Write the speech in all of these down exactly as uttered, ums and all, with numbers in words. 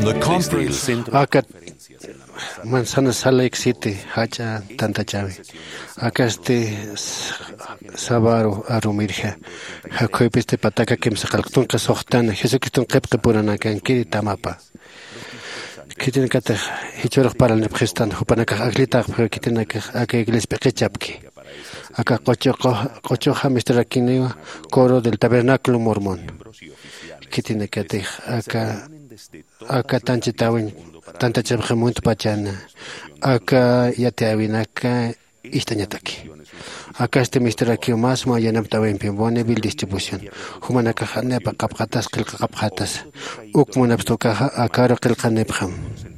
the conference. Acá Manzana Sala City, Hacha Tanta Chave. Acá este Sabaro Arumirja. Jacob este Pataka Kim Sakaltun Kasohtan, Jesucristo Kepke Puranakan Kiri Tamapa. Kitin Kata Hichorok para el Nepristan, Hupanaka Aglita, Kitinaka Akegles Pekechapki. Acá Cochoja Mister Aquineo, coro del tabernáculo mormón. Kitin Kate acá acá Tanchitawin, Tanta Chabjamunt Pachana. Acá Yateawin, acá Istañataki. Acá este Mister Aquio más Mayanaptawin Pimbone Bill Distribution. Humanaka Hanepa Kaphatas Kilkaphatas. Ukmunapstokaja Akaro Kilkanepham.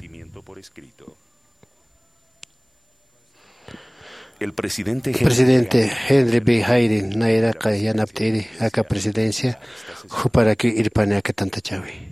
El presidente, el presidente Henry B. Hayden Nairaka Yanapteri acá presidencia para que ir para que tanta chavi.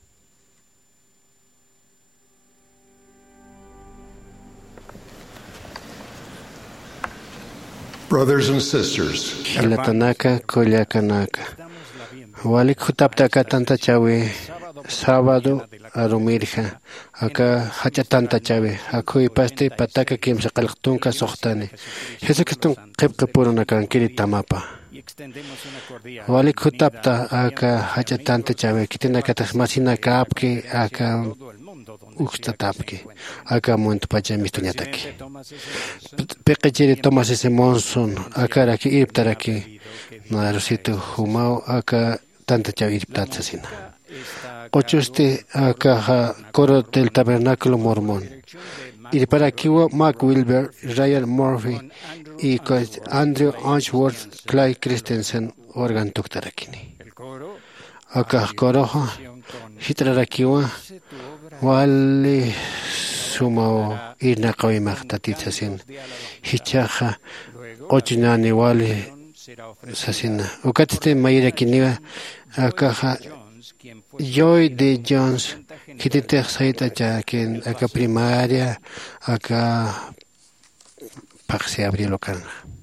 Brothers and sisters, Hilatanaka Kolyakanaka. Walik Hutaptaka tanta chavi. Sábado Arumirja, acá hacha tanta chave, acá y paste pataka kim se calctunca sohtane. Jesucristo kepke puruna kankiri tamapa. Walik hutapta acá hacha tanta chave, kitina katas masina kapke acá uxtatapke, acá monto pacha mistuñataki. Pequechiri tomas ese monson, acá aquí irptaraki, narosito humao acá tanta chave irptatsasina. Ochoste acá coro del tabernáculo mormón. Y para aquí Mark Wilber, Ryan Murphy y Andrew Ashworth, Clyde Christensen, organ tuktarakini. Acá coroja, hitrarakiwa, wali sumao irnakawi magtatitsasin, hichaja, ochinani wali sasina. Ukatiste mayira kiniwa, acá Joy de Jones, que te te saita ya que acá primaria, acá para se abrir local.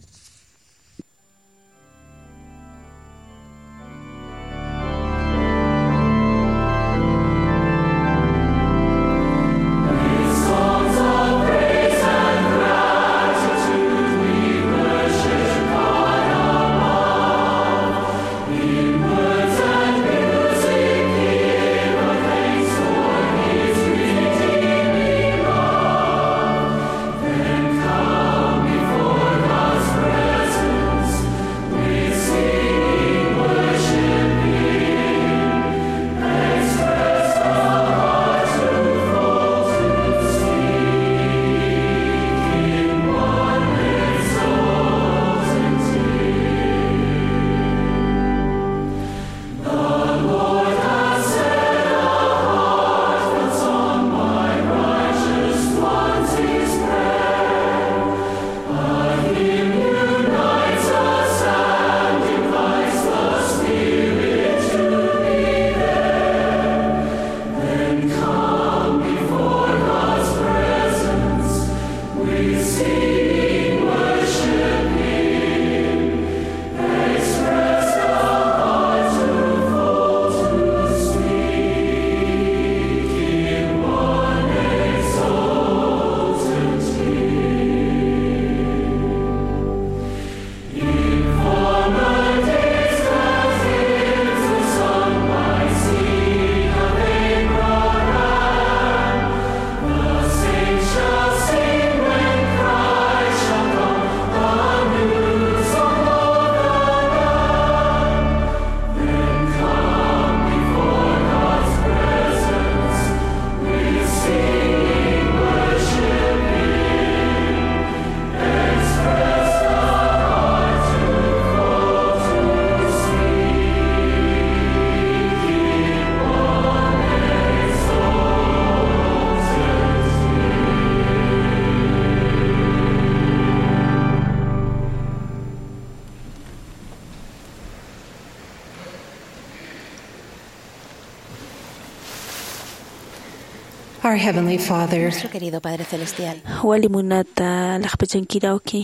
Our Heavenly Father, Nuestro querido Padre Celestial, walimunata laqpachankirauki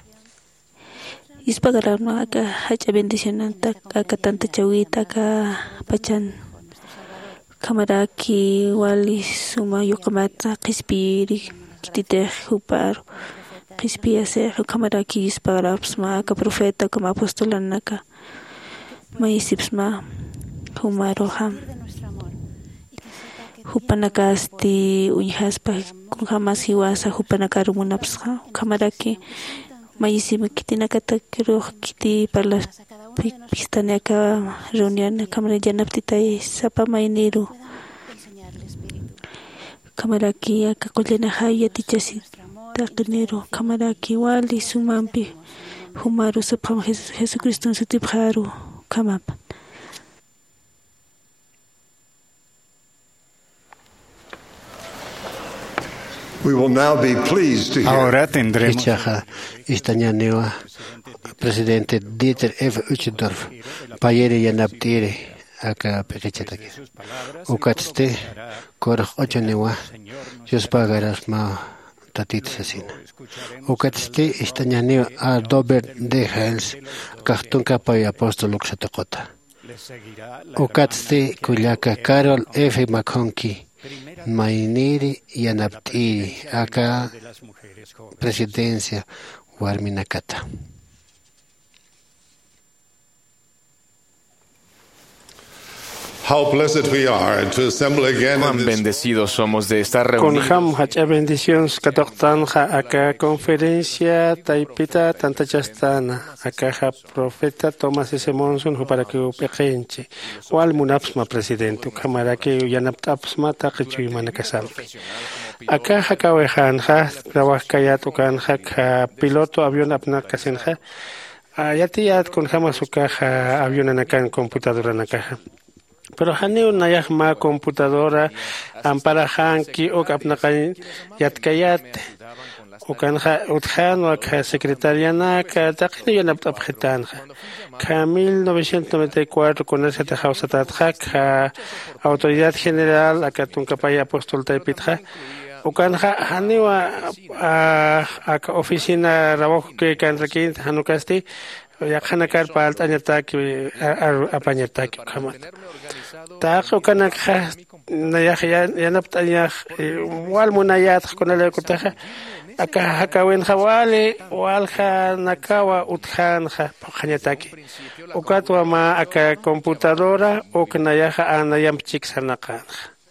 ispagararno aka hacha bendicionanta aka tanta chawita aka pachan kamaraki wali suma yuqamata qispiri kititej hupar qispia se kamaraki isparapsma ka profeta como apostolanaka maisipsma humaroha hupanakasti uñhaspa kunhamas hiwasa hupanaka rumunapsqa kamaraki maisima kitinakata kiro kiti parla pistaneka reunión kamara janaptitay sapa mainero kamaraki akakollena haya tichasi taqinero kamaraki wali sumampi humaru sapam Jesucristo sutipharu kamapa. We will now be pleased to hear Ahora tendremos Ichaja istañanewa presidente Dieter F. Uchtdorf payere yanaptire aka pekechataki ukatste koraj ochonewa yospagaras ma tatit sasina ukatste istañanewa a Dobert de Hels kachtunka pay apostol ukshatakota ukatste kullaka Carol F. McConkie Mainiri yanaptiri aka presidencia warminakata. how blessed we are to assemble again in Cuán this bendecidos somos de estar Con reunidos. ham hacha bendiciones katoktan ha aka conferencia taipita tanta chastana aka ha profeta Thomas S. Monson hu para que upekenche wal munapsma presidente kamara que yanaptapsma taqichu manakasampi aka ha kawehan ha trabaja kayat ukan ha piloto avión apna kasenja ayatiyat con hamasuka ha avión anakan computadora nakaha. Pero haneu nayah ma computadora ampara hanki o kapnakan yatkayat o kanja utjan o ka secretariana ka taqni yanap abjetan ka mil novecientos noventa y cuatro con ese te hausa tatja ka autoridad general akatun kapaya apostol taipitja o kanja haneu a a oficina rabo que kan rekin hanukasti ya khana kar palt anyataki apanyataki kamat taaqo kana kha nayah yanapta yah wal munayat kunala kutaha aka hakawen hawali wal kha nakawa uthan kha khanyataki ukatwa ma aka computadora o kanayah anayam chik sanakan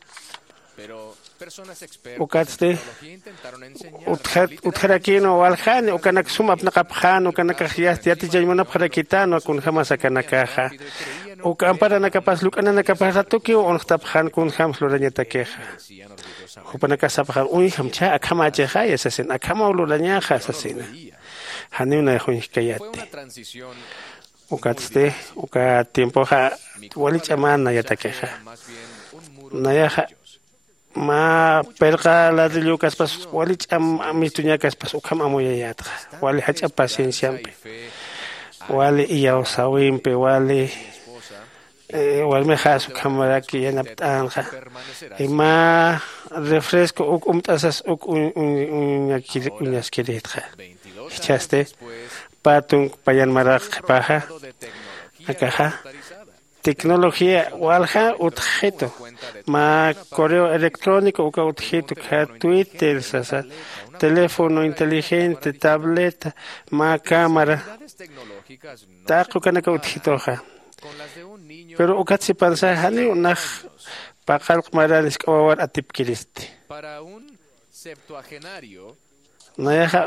ukatste uthat utharakino walhan ukanak sumap nakaphan ukanak khiyas tiati jaymana pharakitan kun khamasa kanakaha ukampara nakapasluk ana nakapasatuki onhtaphan kun khamsluranya takeha upanaka saphan uy khamcha akhama cheha yasasin akhama uluranya khasasina hanuna khunhkayati ukatste uka tiempo ha walichamana yatakeha nayaha ma perqa la de Lucas pas wali am mitunya kas pas ukam amoyayat wali hacha paciencia wali iya sawimpe wali wal me khas kamera ki yanaptan kha ima refresco uk umtasas uk unya ki unyas kirit kha chaste patung payan marak paha akaha tecnología walha utjeto ma correo electrónico uka utjeto ka Twitter sasa teléfono inteligente tableta ma cámara taqo kana ka utjeto ha pero ukatsi pansa hani unah paqal qmaralis kawar atip kiriste Para un septuagenario nayaha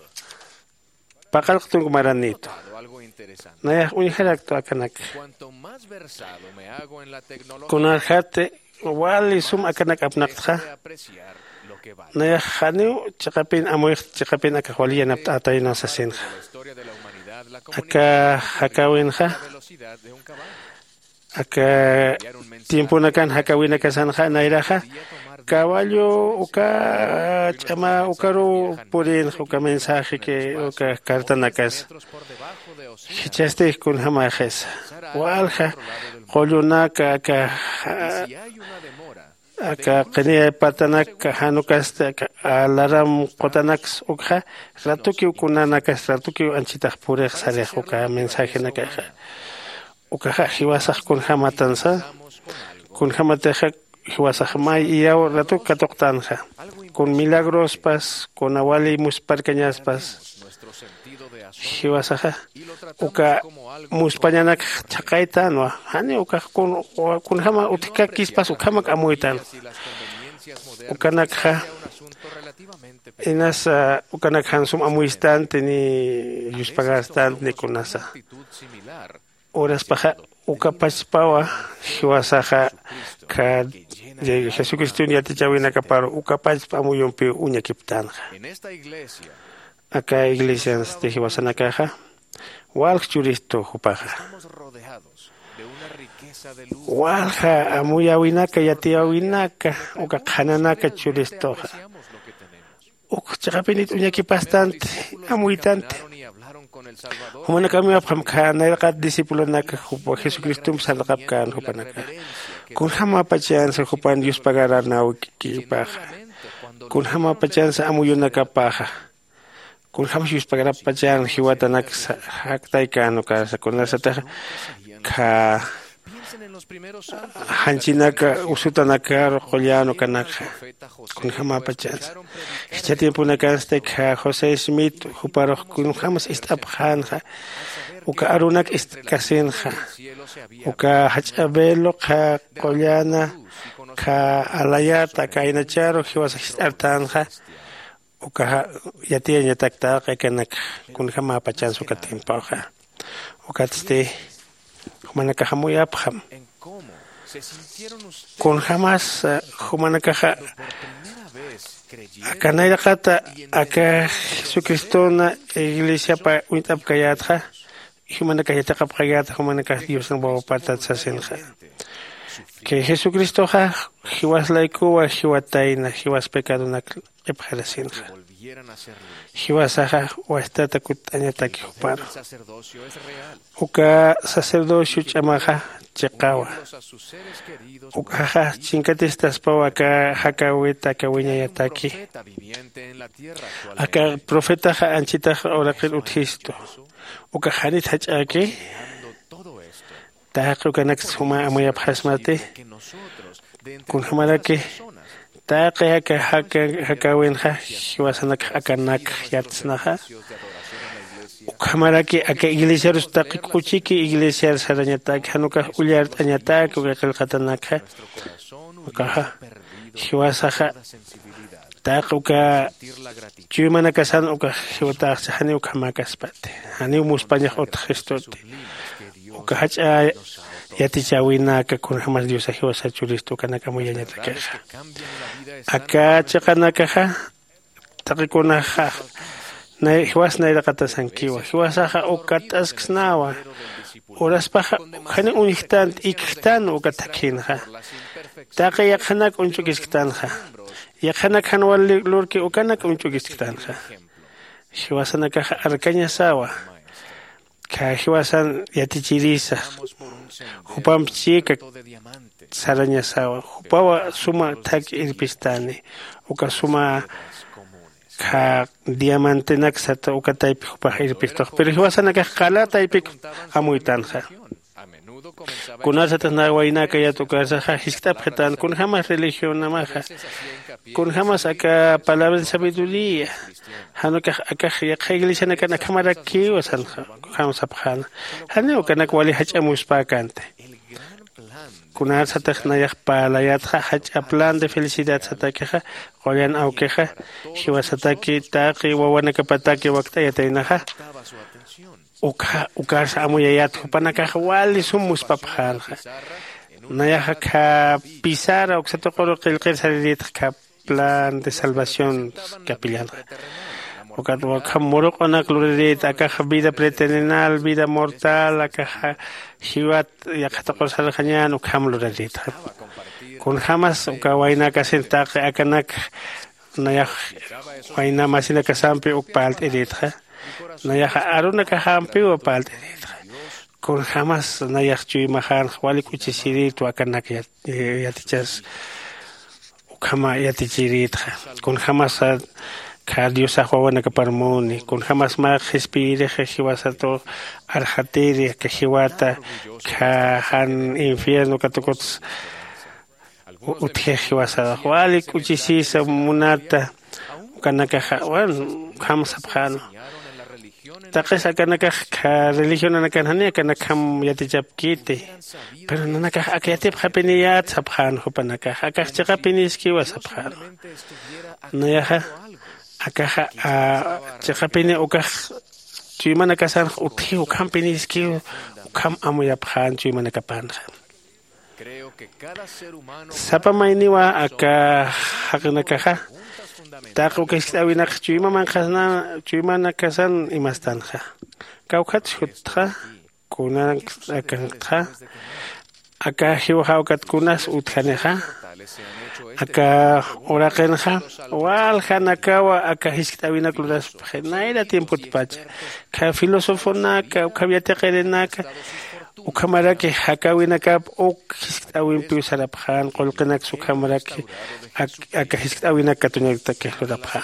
paqal qtung maranito nayah unharak to akanak Cuanto más versado me hago en la tecnología, con arjate wali sum akanak apnaqtha apreciar lo que vale. nayah hanu chaqapin amoy chaqapin akawali napta atayna sasin La historia de la humanidad, la aka hakawinha velocidad de un caballo. aka tiempo nakan hakawina kasanha nairaha caballo uka chama ukaro purin uka mensaje que uka carta nakas hichaste kun hamajes walha qolunaka aka aka qenia patanak hanukas alaram qotanaks ukha ratuki ukunanakas ratuki anchitaq puriq sariq uka mensaje nakaja uka hiwasaq kun hamatansa kun hamataja hiwasajmay iyao ratu katoktanha con milagros pas con awali musparcañaspas hiwasaja uka muspañanak chaqayta no hani uka kun kun hama utikakis pas ukama amuitan ukanak inas ukanak hansum amuistante ni yuspagastante ni kunasa horas paja uka paspawa hiwasaja ka de Jesucristo ya te chawina kaparo uka paspa amuyompi uña kiptanja acá iglesias de Hiwasanakaja, Walk Churisto Jupaja. Walja Amuya Winaka Yatia Winaka, Uka Hananaka Churistoja. Uk Chapinit Uñaki bastante, amuitante. Humanakami Apamka, Nailkat discípulo Naka Jupo, Jesucristo Salakapkan Jupanaka. Kunhama Pachansa Jupan Dios pagará Nauki Paja. Kunhama Pachansa Amuyunaka Paja. Kun hamshus pagara pajan hiwatanak haktaikan ka sa kunasata ka hanchinaka usutanaka qollano kanaka kun hama pajan este tiempo nakaste ka José Smith huparo kun hamas istaphan uka arunak ist kasinha uka hachabelo ka qollana ka alayata ka inacharo hiwas istartanha uka yatia nyatakta kanak kun hama pachan suka timpaha ukatste humanaka hamuya pham kun hamas humanaka akanaya kata aka Jesucristona iglesia pa uitap kayatha humanaka yatakap kayat humanaka Dios ng bawa patat sa sinha que Jesucristo ha hiwas laiku wa hiwatay na hiwas pekado na epjalasin ha hiwas ha wa estatakut anyataki huparo uka sacerdocio chamaha chekawa uka ha chinkatistas pawa ka hakaweta kawinya yataki aka profeta ha anchita orakil uthisto uka hanit hachaki taaqo kanak suma amoya phasmate kun hamalake taaqe haka haka hakawenha hiwasanak akanak yatsnaha ukamarake aka iglesia rustaqi kuchiki iglesia saranyata hanuka ulyar anyata ko qalqatanaka ukaha hiwasaha taaqo ka chumana kasan uka hiwata hani ukamakaspate hani muspanya otkhstote ukahacha yatichawina ka kun hamas Dios ahiwasa churisto kanaka muyanya takeja aka chakanaka ha takikuna ha na hiwas na ilakata sankiwa hiwasa ha ukatas ksnawa oras pa ha kani uniktan iktan ukatakin ha taka yakhanak unchukistan ha yakhanak hanwali lurki ukanak unchukistan ha hiwasa naka ha arkanya sawa ka hiwasan yatichirisa hupam chika saranya sawa hupawa suma tak irpistane uka suma ka diamante naksata uka taipi hupa irpisto pero hiwasan ka kala taipi amuitan ha kunasa tana waina kaya to kasa ha histap khatan kun hamas religión namaha kun hamas aka palabra de sabiduría hanuka aka iglesia na kana kamara ki wasan hamas aphan hanu kana kwali hacha muspakante kunasa takhna yak palayat hacha plan de felicidad sataka qoyan aukeja hiwasataki taqi wawana kapataki waqta yatainaha uka uka amuyayat panaka wali sumus paphan naya ka pisara oksato qoro qilqir salit ka plan de salvación capillan uka uka moro ona glorit aka vida preterrenal vida mortal aka hiwat yakata qosal khanyan uka mlorit kun hamas uka waina ka sentaq akanak naya waina masina ka sampe ukpalt edit nayaha aruna ka hampi wa palte kun hamas nayah chui mahan wali kuchisiri tu akanak yatichas ukama yatichirit kun hamas ka Dios ahwana ka parmoni kun hamas ma respire hiwasato arhatiri ka hiwata ka han infierno ka tokots utjeji wasada wali kuchisisa munata kanaka wan khams abkhano taqesa kanaka religión anakan hania kanaka yatijapkite pero nanaka akayatip khapiniyat sabkhan hupanaka akach chaqapiniski wasabkhan nayaha akaha chaqapini ukah Chimana kasan uthi ukam piniski ukam amuyaphan chimana kapan. Sapa mainiwa aka hakinakaha. Taku kistawinak chima mankasna chimana kasan imastanja. Kaukat hutha kuna akantha aka hiwhaukat kunas uthaneha. Aka orakenja wal hanakawa aka hiskawina kludas naira tiempo pacha ka filósofo naka kabiate kerenaka ukamara ke hakawina kap ok hiskawin piusara phan kolkenak sukamara ke aka hiskawina katunyakta ke lodaphan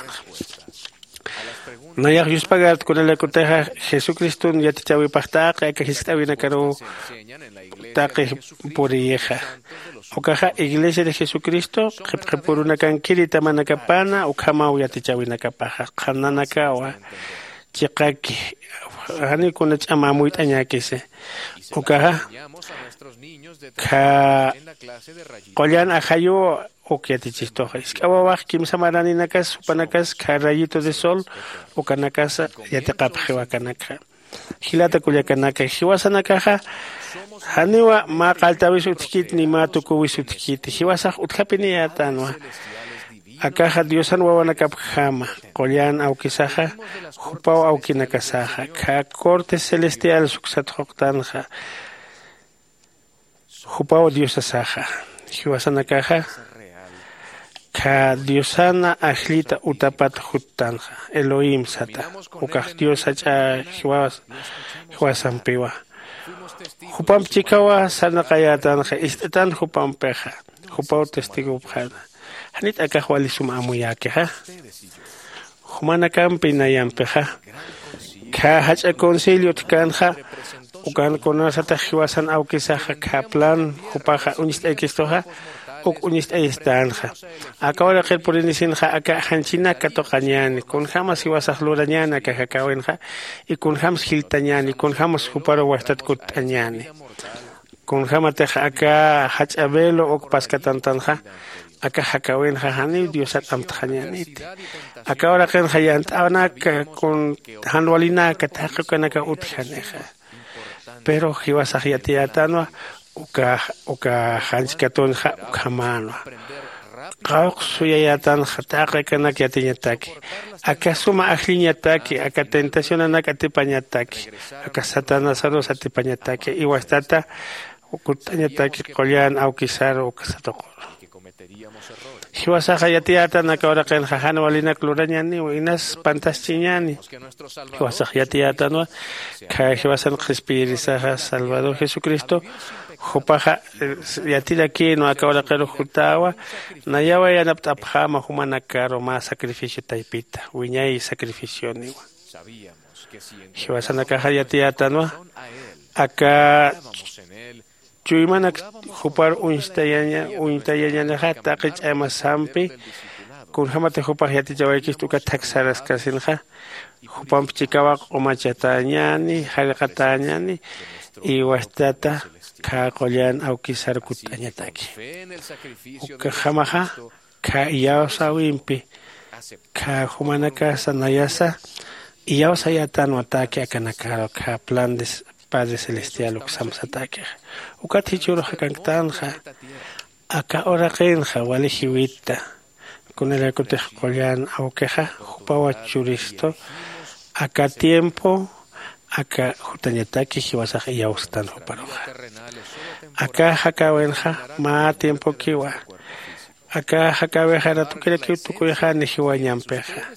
Naya yuspagat con el coteja Jesucristo yatichawi pachtaqa aka hiskawina karo taqi purieja Okaja Iglesia de Jesucristo, que por una canquirita manacapana, o kama uyatichawina kapaja, kananakawa, chikaki, hani kuna chama muy tañakise. Okaja, ka koyan ajayo o kiatichistoja. Iskawawaj kim samarani nakas, upanakas, ka rayito de sol, o kanakasa, yatekapjewa kanaka. Hilata kuyakanaka, hiwasanakaja, Haniwa ma kaltawis utkit ni ma tukuwis utkit. Hiwasaj utkapini yatanwa. Akaja diosan wawanakapjama. Kolyan aukisaja. Hupao aukinakasaja. Ka corte celestial suksatjoktanja. Hupao diosasaja. Hiwasanakaja. Ka diosana ajlita utapat jutanja. Elohim sata. Ukaj diosacha hiwasampiwa. Hupam chikawa sana kayatan ha istetan hupam peja hupau testigo bhada hanit akahwali suma amuyake ha humana kampi nayam peja ka hacha concilio tikanja ukan konasata hiwasan aukisaja ka plan hupaja unist ekistoja uk unist estanja akawala khel purinisinja aka hanchina katoqañani kun jamas hiwasaj lurañana ka hakawenja y kun jams hiltañani kun jamos huparo wastat kutañani kun jamateja aka hachabelo ok paskatantanja aka hakawenja hani diosat amtañanit akawala khel hayant anaka kun hanwalina katakanaka utjaneja pero hiwasaj yatiatanwa uka uka hanskaton khamano qaq suyayatan khataqa kana kyatiñataki akasuma ajliñataki aka tentación anaka tipañataki aka satanasaro satipañataki iwastata ukutañataki qollan aukisar ukasatoqo Hiwasaja yatiata nakawra kan jajana walina klurañani inas pantaschiñani Hiwasaja yatiata no ka hiwasan khespirisaja Salvador Jesucristo Jopaja yatira aquí no akawra karo jutawa nayawa yanaptapjama humana karo ma sacrificio taipita wiñay sacrificio niwa Hiwasan akaja yatiata no aka Chuymanak hupar unstayaña untayaña hata qich'ama sampi kun hamate hupar yati jawaykis tuka taksaras kasinja hupam chikawa qomachatañani halqatañani y wastata ka qollan aukisar kutañataki uka hamaja ka yawsawimpi ka humanaka sanayasa yawsayatan wataki akanakaro ka plan de Padre Celestial uksamsatake ukatichuro hakantanja aka orakenja walihiwita con el acote kollan aukeja jupawa churisto aka tiempo aka jutañataki hiwasaj yaustan juparoja aka hakawenja ma tiempo kiwa aka hakaweja tukira kiutukuja ni hiwañampeja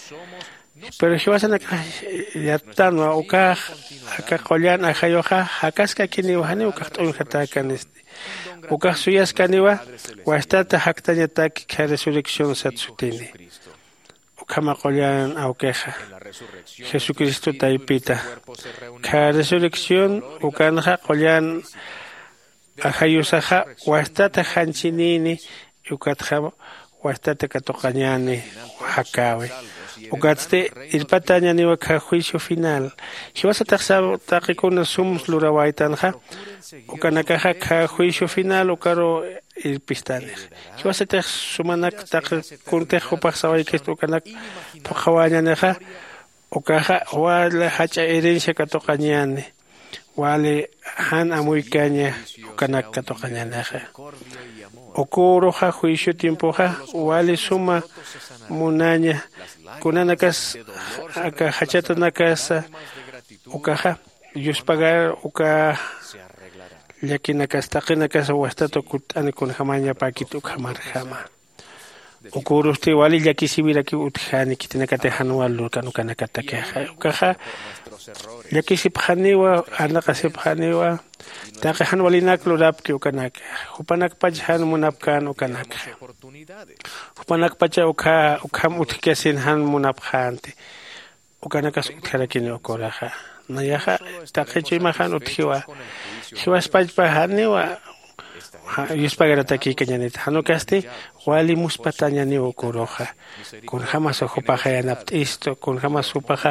pero si vas a ya tan o ka ka kolyan a hayoja hakaska kini wahani o ka to hatakan este o ka suyas kaniwa wa stata haktaña tak ka resurrección satsutini o kama kolyan a okeja Jesucristo taipita ka resurrección o kanja kolyan ajayusaja wastata hanchinini ukatja wastata katoqañani hakawe ukatzte irpatañani waka juicio final hiwasa taxsa taqikuna sumos lurawaytanja ukanakaja ka juicio final ukaro irpistanej hiwasa tax sumanak taq kunte jupaqsaway que ukanak toqawañaneja ukaja wala hacha herencia katoqañani wale han amuykaña ukanak katoqañaneja okoroja juicio tiempoja wale suma munaña kunanakas aka hachatanakas ukaja yuspagar uka yakinakas taqinakas wastato kutani kun hamaña pakitu kamar hama okurusti wali yakisibiraki uthani kitinakate hanwal kanukanakatake ukaja yakisibhaniwa anaqasibhaniwa taqhan walinak lurapki ukanak hupanak pajhan munapkan ukanak hupanak pacha uka ukam utkesin han munapkhante ukanakas utharakini okoraja nayaja taqichi mahan uthiwa hiwas pajhaniwa yuspagarata kañanit hanukasti wali muspatañani okoroja kun jamas ojopaja yanaptisto kun jamas upaja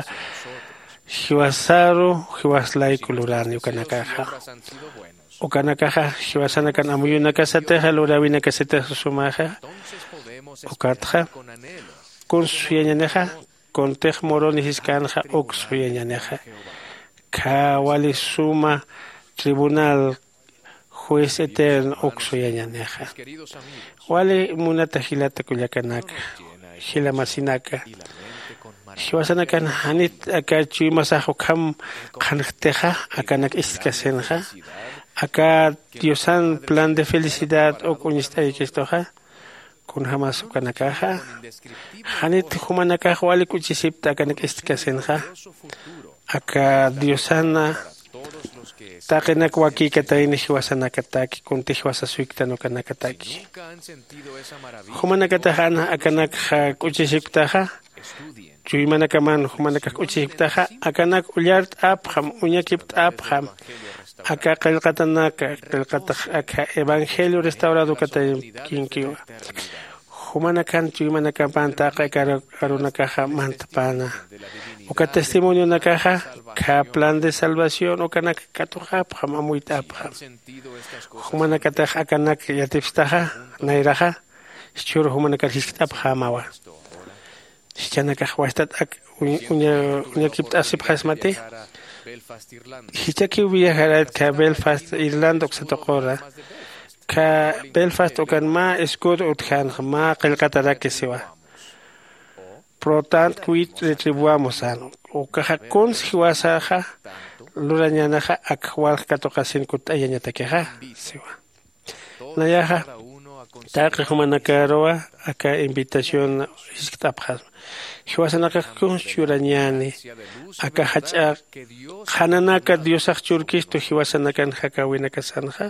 hiwasaro hiwaslay kulurani ukanakaja ukanakaja hiwasanakan amuyunakasateja lurawinakasateja sumaja ukatja kun suyañaneja kun tej moronihiskanja uk suyañaneja ka wali suma tribunal juez eterno uksuyañaneja wale munata hilata kuyakanaka hilamasinaka hiwasanakan hanit aka chimasajo kam kanteja akanak iskasenja aka diosan plan de felicidad o kunistaykistoja kun jamas ukanakaja hanit humanaka wale kuchisipta akanak iskasenja aka diosana taqinak waki katayni hiwasanakataki kunti hiwasasuiktano kanakataki humanakataja akanak kuchisiptaja chuymanakaman humanaka kuchisiptaja akanak ullart apham uñakipt apham aka qillqatanaka qillqataq aka evangelio restaurado katay kinkiwa humanakan chuymanakapan taqa karunakaja mantapana uka testimonio nakaja ka plan de salvación ukanak katuja pamamuita pam humanakataj akanak yatipstaja nairaja chur humanakal hiskta pamawa chanaka wastat ak unya unya kipta sipkhasmate hichaki viajarat ka Belfast Irlanda oksatokora ka Belfast ukan ma eskud utkan ma qilqatara kesiwa protant quid retribuamos ano o caja con hiwasaja lurañanaja akwal katokasin kutayañatakeja siwa nayaja taqi humanakaroa aka invitación iskitapjas hiwasanaka kun churañani aka hacha hananaka diosaj churkisto hiwasanakan hakawinakasanja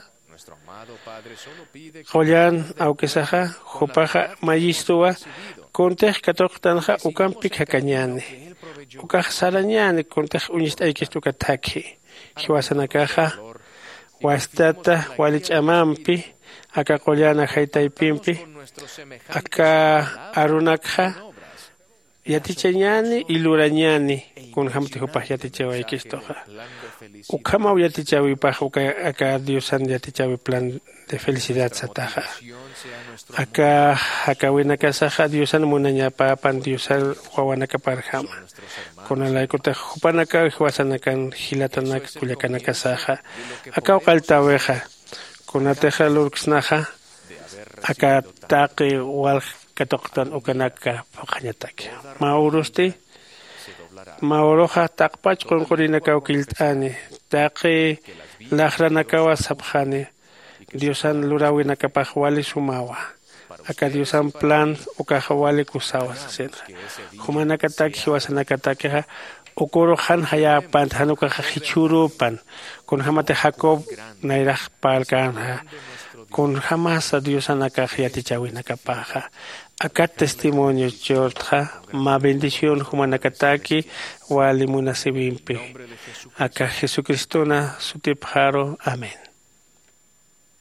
Joyan aukesaja jopaja mayistoa kontej katoktanja ukampik hakañani ukaj sarañani kontej uñistaykistu kataki hiwasanakaja wastata walich'amampi aka qollana haytaypimpi aka arunakja yatichañani y lurañani kun hamti hupaj yatichawaykistoja ukamaw yatichawipaj uka aka diosan yatichawi plan de felicidad sataja aka hakawinakasaja diosan munañapapan diosan wawanakaparjama kunalaykutej hupanaka hiwasanakan hilatanaka kullakanakasaja aka uqaltaweja kunateja lurksnaja aka taqi wal katoqtan ukanaka paqañataki maurusti mauroja taqpach qunqurinaka ukilt'ani taqi laqranakawa sapjani diosan lurawinakapaj wali sumawa aka diosan plan ukaja wali kusawas senja humanakataki hiwasanakatakiqa ukorojan hayapan hanukaja hichurupan kun hamate Jacob nairaj palkanja kun jamás a Dios anaka yatichawinakapaja acá testimonio chortja ma bendición humanakataki wali munasibimpi acá Jesucristona sutipjaro amén.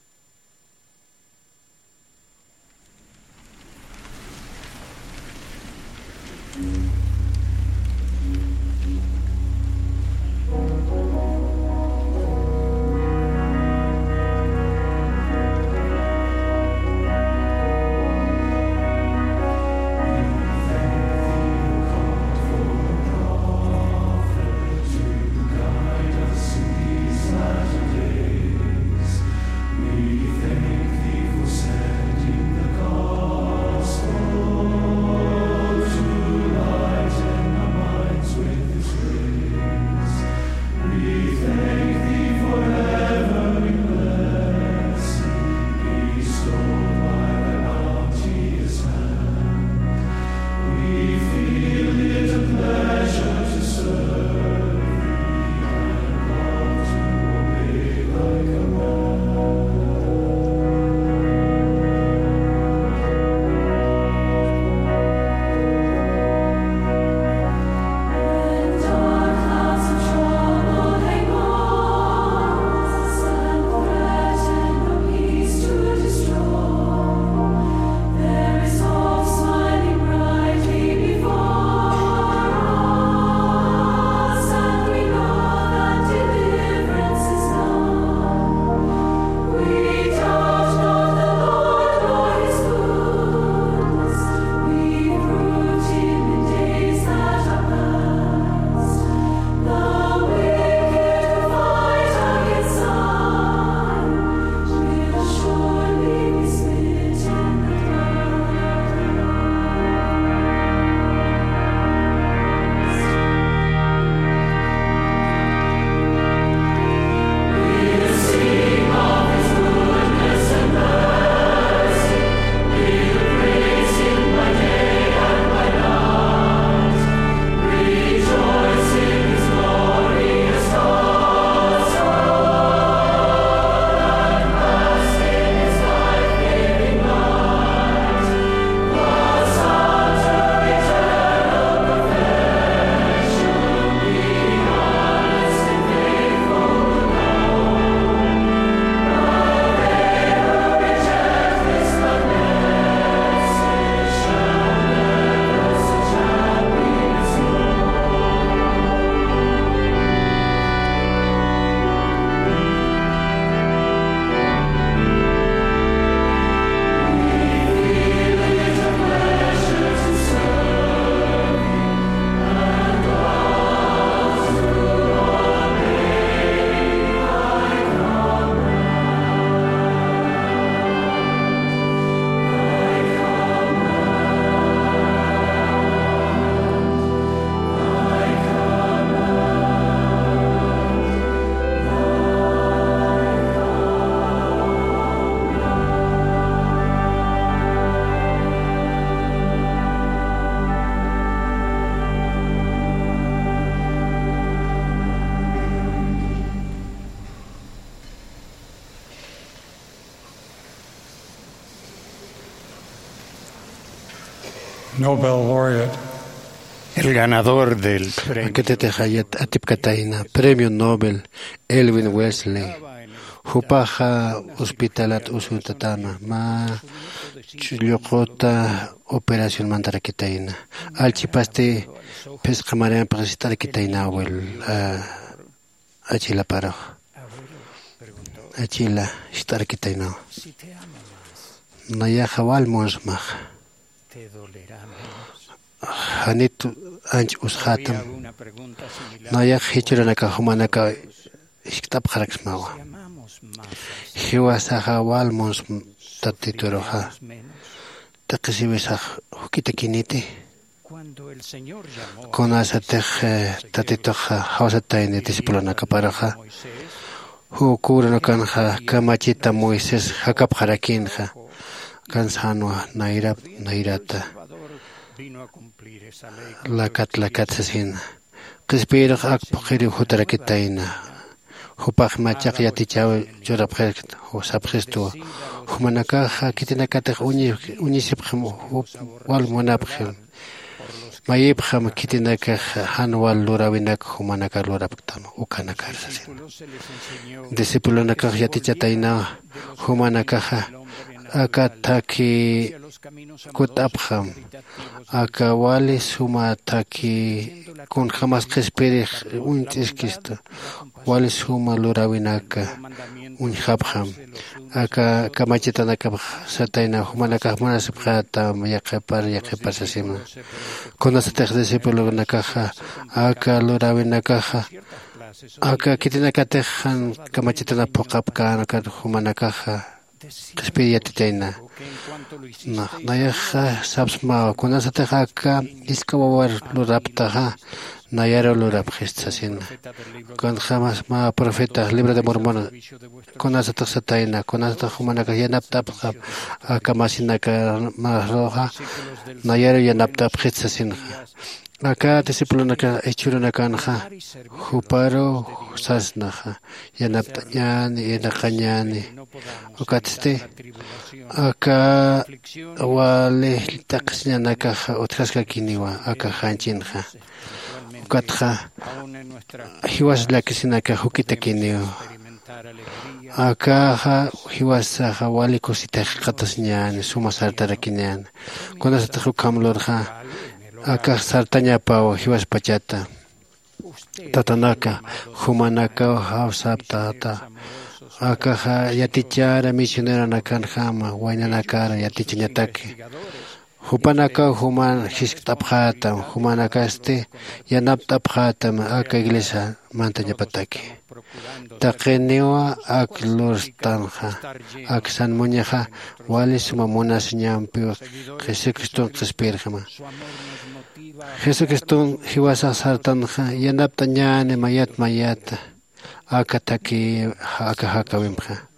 Nobel laureate, el ganador del premio. Akete hayat atipkataina, premio Nobel, Elvin Wesley. Hupaja hospitalat usutatama, ma chulyokota operación mandarakitaina. Alchipaste pescamarean presitarakitaina wel achila paro. Achila starakitaina. Naya hawal monsmach. Hanit anch ushatam. Naya hichiranaka humanaka ishtab kharaksmawa. Hiwasaha walmons tatituroha. Takisiwisa hukitakiniti. Konasatech tatitoha hausataini disipulonaka paraha. Hukuranakanja kamachita Moisés hakap harakinja. Kansanwa nairap nairata. Lakat lakat sasina. Kispirach akpukiri hutarakitaina. Hupach machak yatichaw joraphet ho sabkhisto humanaka kitinakatek uni unisipkham wal monapkham mayibkham kitinaka hanwal lurawinak humanaka luraptam ukanaka disipulonaka yatichataina humanaka akataki kutapkham akawali sumataki kun khamas khesperi untiskisto wali suma lurawinaka unjabham aka kamachitanaka sataina humanaka manasibkhata yaqepar yaqepar sasima konasatech disipulonaka aka lurawinaka aka kitinakatehan kamachitana poqapka aka humanaka Espiriatitaina. Na, nayaja sabsma kunasataja ka iskawar luraptaja nayaro lurapgestasina. Con jamás ma profeta libro de Mormón kunasataja kunasataja humanaka yanaptapja akamasinaka ma roja nayaro yanaptapgestasina. Acá discipulonaka echurunaka anja huparo sasnaja yanaptañani yanaqañani okatste acá wale taqsñanaka otjaska kiniwa acá hanchinja okatja hiwas lakisinaka hukita kiniwa acá hiwasa wale cosita qatasñani sumasartarakiñani kunasata hukamlorja Acá sartaña pao hiwas pachata tatanaka humanaka hausaptata acá yatichara misionera nakan hama wainanakara yatichiñataki hupanaka human hiskapjata humanaka este yanaptapjata acá iglesia mantañapataki taqeniwa ak lurstanja ak san muñeja wali sumamuna señampio Jesucristo qespirjama Jesucristo hiwasa sartanja yanaptañani mayat mayata akataki akahakawimja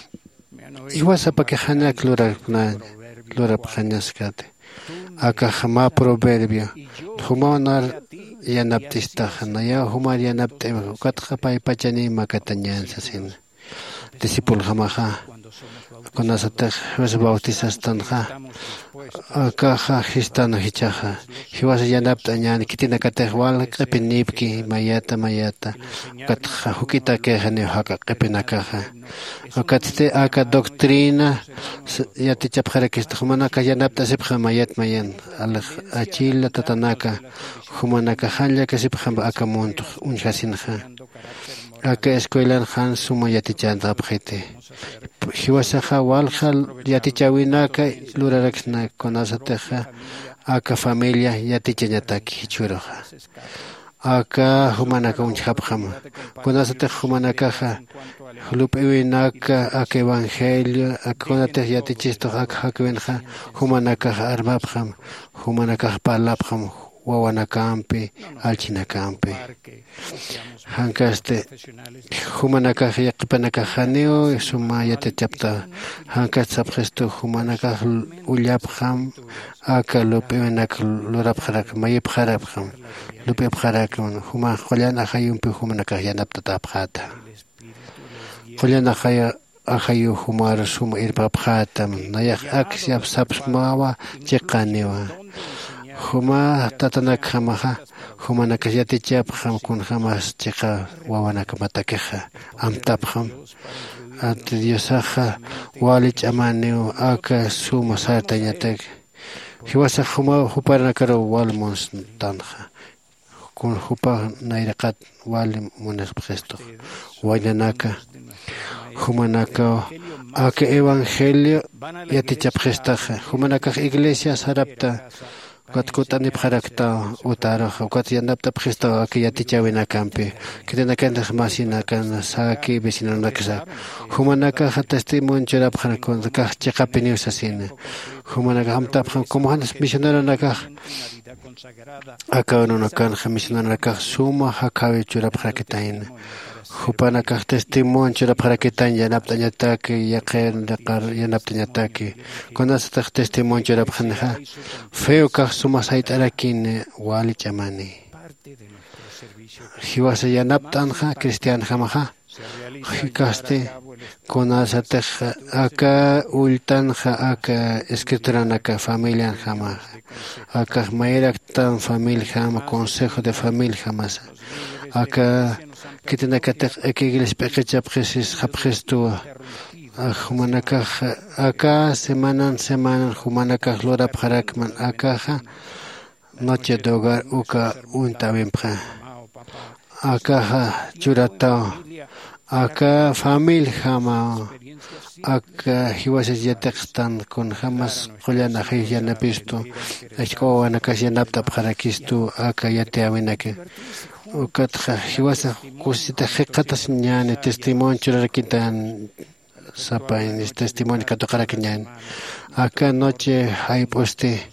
hiwasa pakejanak lurakna lurapjañaskate akajama proverbio humanar yanaptistajana ya humar yanaptim katja pay pachani makatañan sasin discípulo jamaja konasatej ves bautizastanja akaja histano hichaja hiwas yanaptañan kitinakatej wal qipinipki mayata mayata katja hukita kejani haka qipinakaja akatste aka doctrina yatichapjarekist humanaka yanapta sipja mayat mayan al achila tatanaka humanaka hanya kasipja aka montu unjasinja aka escuela han suma yatichanta abjete hiwasaja waljal yatichawinaka luraraksna konasateja aka familia yatichañataki churoja aka humanaka unjabjama konasateja humanakaja lupewinaka aka evangelio aka konatej yatichisto aka hakwenja humanakaja arbabjam humanakaja palabjam wawanakampi alchinakampi hankaste humanaka yaqpanaka haneo suma yatachapta hankas sabgesto humanaka ulyapjam aka lopenak lorapjarak mayepjarapjam lopepjarak huma qollana hayumpi humanaka yanapta tapjata qollana haya ahayu humar suma irpapjatam nayak aksiap sabsmawa chiqaniwa Huma tatanak hamaha, humanak yatichapham kun hamas chiqa wawanak matakeja, amtapham. Ante Diosaja, walich amaneo, aka suma sartañatek. Hiwasa huma huparanakaro walmons tanja. Kun hupa nairakat wali munas gesto. Wayanaka, humanaka, aka evangelio yatichapgestaja. Humanaka iglesia sarapta. Kat kutani pharakta utaraja, kat yanapta pgesta aka yatichawina campe. Kitena kanta masina kan saki vecino naksa. Humanaka testimonio chorapjan con ka chaqapinio sasina. Humanaka hamtapjan como hanas misionero naka. Aka no nakan misionero naka suma hakawi chorapjaketain. Hupanaka testimonio chorapjaketain yanapta nyataki yaqen daqar yanapta nyataki. Konasta testimonio chorapjanja. Feo ka suma sait arakin wali chamani. Hiwasa yanaptanja cristian jamaja. Hikaste konasatej aka ultanja aka escrituranaka familia jama. Aka mayraktan familia jama consejo de familia jamas. Aka kitenakatej ekigles pekecha presis japgestu. Humanaka aka semanan semanan humanaka lora parakman aka noche de hogar uka untavempra. Aka churata. Aka familia jama. Aka hiwases yatekstan con jamas kollana yana pisto. Eshko anaka yanapta parakistu aka yateavinake. Ukatja hiwasa kusita hekatas nyane testimonio churakitan sapain es testimonio katokarakinyan. Aka noche hay poste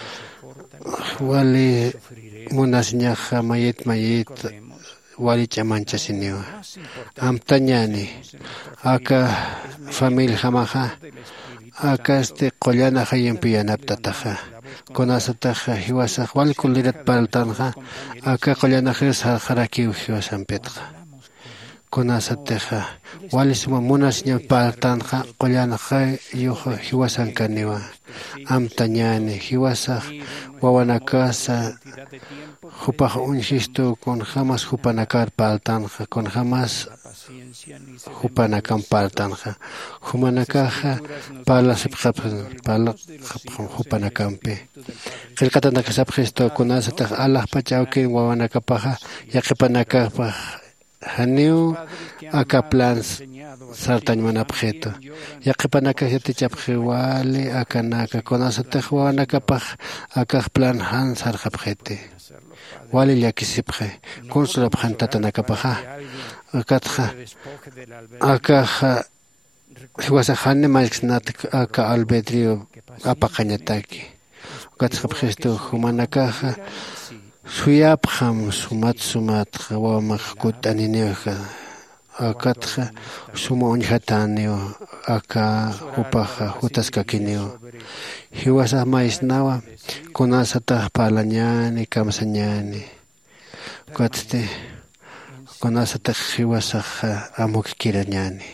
wali munas nyaja mayit mayit wali chamancha sinio. Amtañani aka familia jamaja aka este kollana hayempi yanaptataja. Konasataja hiwasa wali kulirat paltanja aka kollana hesa harakiu hiwasan petja. Konasateja wali suma munas nyam paltanja kollana hay yuho hiwasan kaniwa. Amtañani hiwasa wawanakasa Hupaj unjisto con jamás hupanakar paltanja, con jamás hupanakan paltanja. Humanakaja pala sepjapan, pala hupanakampe. Kelkatana kasapgesto con asata Allah pachaukin wawanakapaja, yakepanakapaj. Haniu akaplans sartañ manabjeto. Yakepanaka yatichapjewali akanaka con asata wawanakapaj akaplan han sarjapjete. Wali yakisipje, consula pjantatanakapaja, akatja, akaja, hiwasajane malxnat aka albedrio apakañataki. Akatja pjesto humanakaja, suyapjam sumat sumat, wamaj kutaninioja, akatja, suma unjatanio, aka upaja, hutaskakinio. Hiwasa maisnawa, konasata palañani, kamsañani. Katste, konasata hiwasa amukikirañani.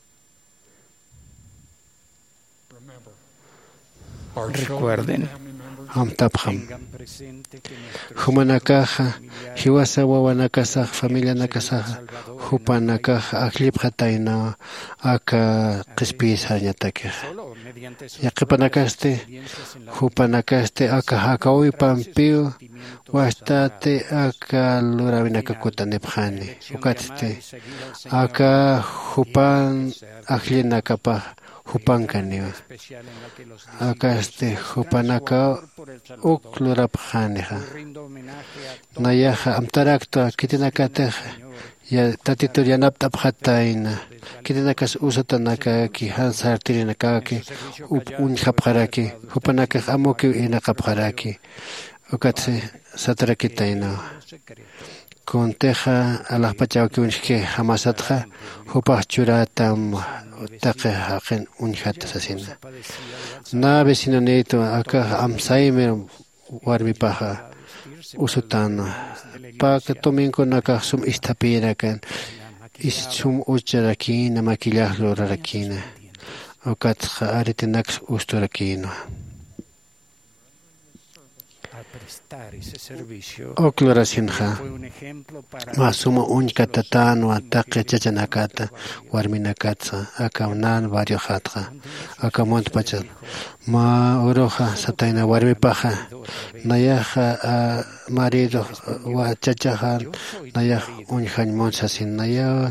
Recuerden, Amtapjam. Humanakaja, hiwasa wawanakasaj, familia nakasaja, hupanakaja, aklipjataina, aka qispisañatakeja. Yaqipanakaste, hupanakaste, aka hakawi pampio, wastate, aka lurawinakakuta nepjani. Ukatste, aka hupan, aklinakapaj, hupankaniwa. Akaste, hupanaka, uk lurapjaneja. Nayaja, amtarakta, kitinakateja. Ya tatitur yanapta pjataina. Kitinakas usatanaka ki hansartirinaka ki up unjapjaraki. Hupanaka amoki inakapjaraki. Ukatse satrakitaina. Conteja a las pachauki unjke hamasatja. Hupaj churatam taque haken unjatas asina. Na vecino neto acá amsaimer warmipaja usutana. Pa que tomen con acá sum istapira kan is sum ucharakina maquillas lorarakina. Okatja aritenax ustorakina. Ocloracinja. Masumo uñca tatano ataque chachanacata, warminacatza, acaunan vario jatra, acamont pachal. Ma oroja, sataina warmi paja, nayaja marido, chachajan, nayaj unjan monsasin, naya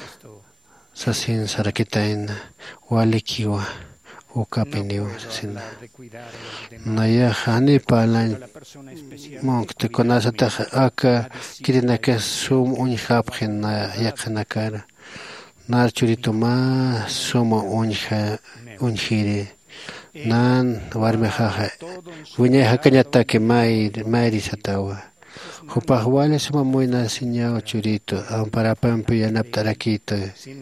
sasin sarakitain, walikiwa. Ukapiniu sin naya hani palan monk te konasa ta aka kirina ke sum un hapchen na yakna kara nar churito ma sum un ha un hiri nan warme ha winya hakanyata ke mai mai satawa hupahwale suma moina sinya churito ampara pampi yanaptarakito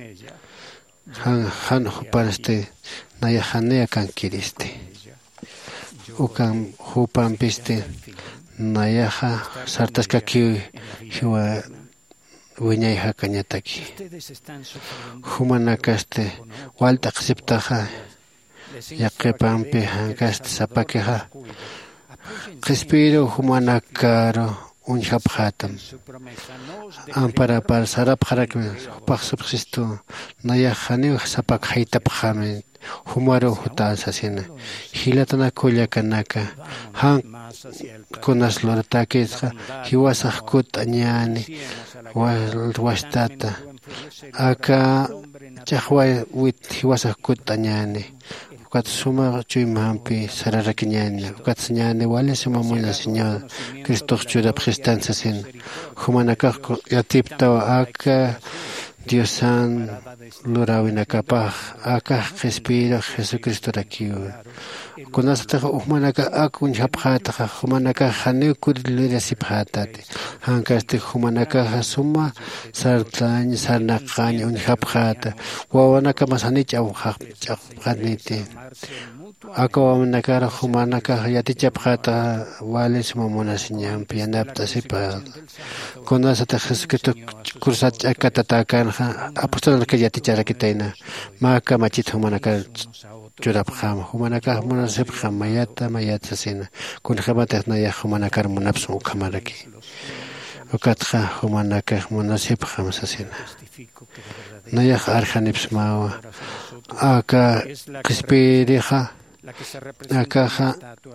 han han hupaste naya hanea kan kiriste ukan hupan piste naya ha sartas kaki hiwa wiñay hakanyataki humanakaste walta qsiptaha yaqipampi hankaste sapakeha qespiro humanakaro unjaphatam ampara par sarap harak paxsubxisto naya hani sapak haitaphamen humaro hutasasina hilatana kolla kanaka han konas lortakesqa hiwasaq kut añani washtata aka chaqwa wit hiwasaq kut añani ukat suma chuymanpi sararakiñani ukat ñani wale suma muina señor Cristo chura prestanza sin humanakaq yatipta aka Diosan lurawinakapaj aka respira Jesucristo rakiu kunasta humanaka akun japata humanaka hanu kurlura siphatate hankaste humanaka suma sartlan sarnaqani un japata wawanaka masanich au japnite aka wamanaka humanaka yatichapata wale suma monasiñam pianapta sipa kunasta Jesucristo kursat akatatakan apostol que yaticharakitaina maka machit humanaka churapjam humanaka munasipjam mayata mayata sina kun khamata naya humanaka munapsu kamaraki ukatja humanaka munasipjam sasina naya arjanipsmawa aka qspirija aka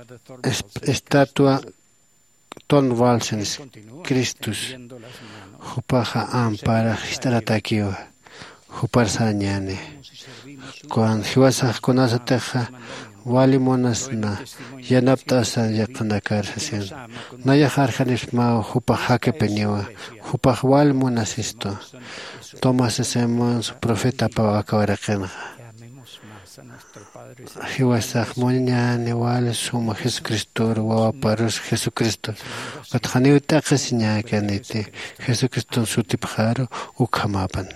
estatua ton valsens Christus hupaja ampara histratakiwa hupar sañane con hiwasa konasateja wali monasna yanaptasa yaqnakar sasin naya harjanisma hupaja que peñiwa hupaj wal monasisto Tomás Semon su profeta pa akawaraqenja hiwasa moñane wal suma Jesucristo wa paros Jesucristo atkhani utaqasiña kanite Jesucristo sutipjaro ukamapan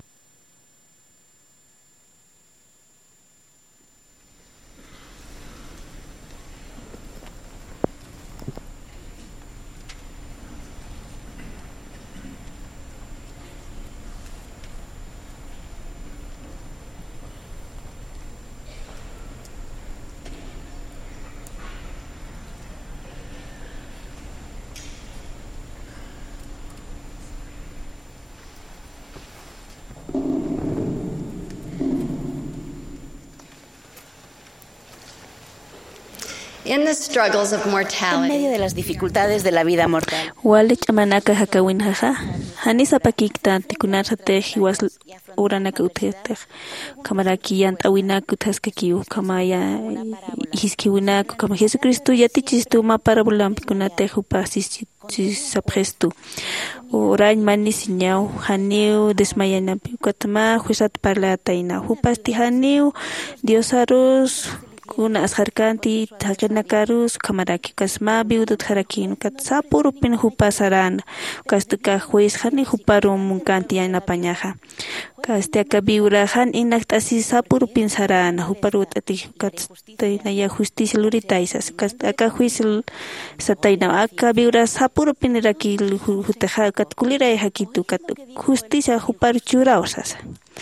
In the struggles of mortality. En medio de las dificultades de la vida mortal. Wale chamanaka hakawin haja. Hanisa pakikta tikunarate hiwas uranaka utete. Kamaraki yant awinaku taskakiu kamaya hiskiwinaku kama Jesucristo yatichistu ma parabulam kunate hupasis saprestu. Orain mani sinyau haniu desmayana pikatma husat parlataina hupasti haniu diosaros kuna asharkanti takenakarus kamaraki kasma biudut harakin kat sapurupin hupasaran kastuka juiz hani huparum munkanti ana pañaja kastaka biurahan inaktasi sapurupin saran huparut ati kat tainaya justicia luritaisas kastaka juiz sataina aka biura sapurupin rakil hutaja kat kulirai hakitu kat justicia hupar churausas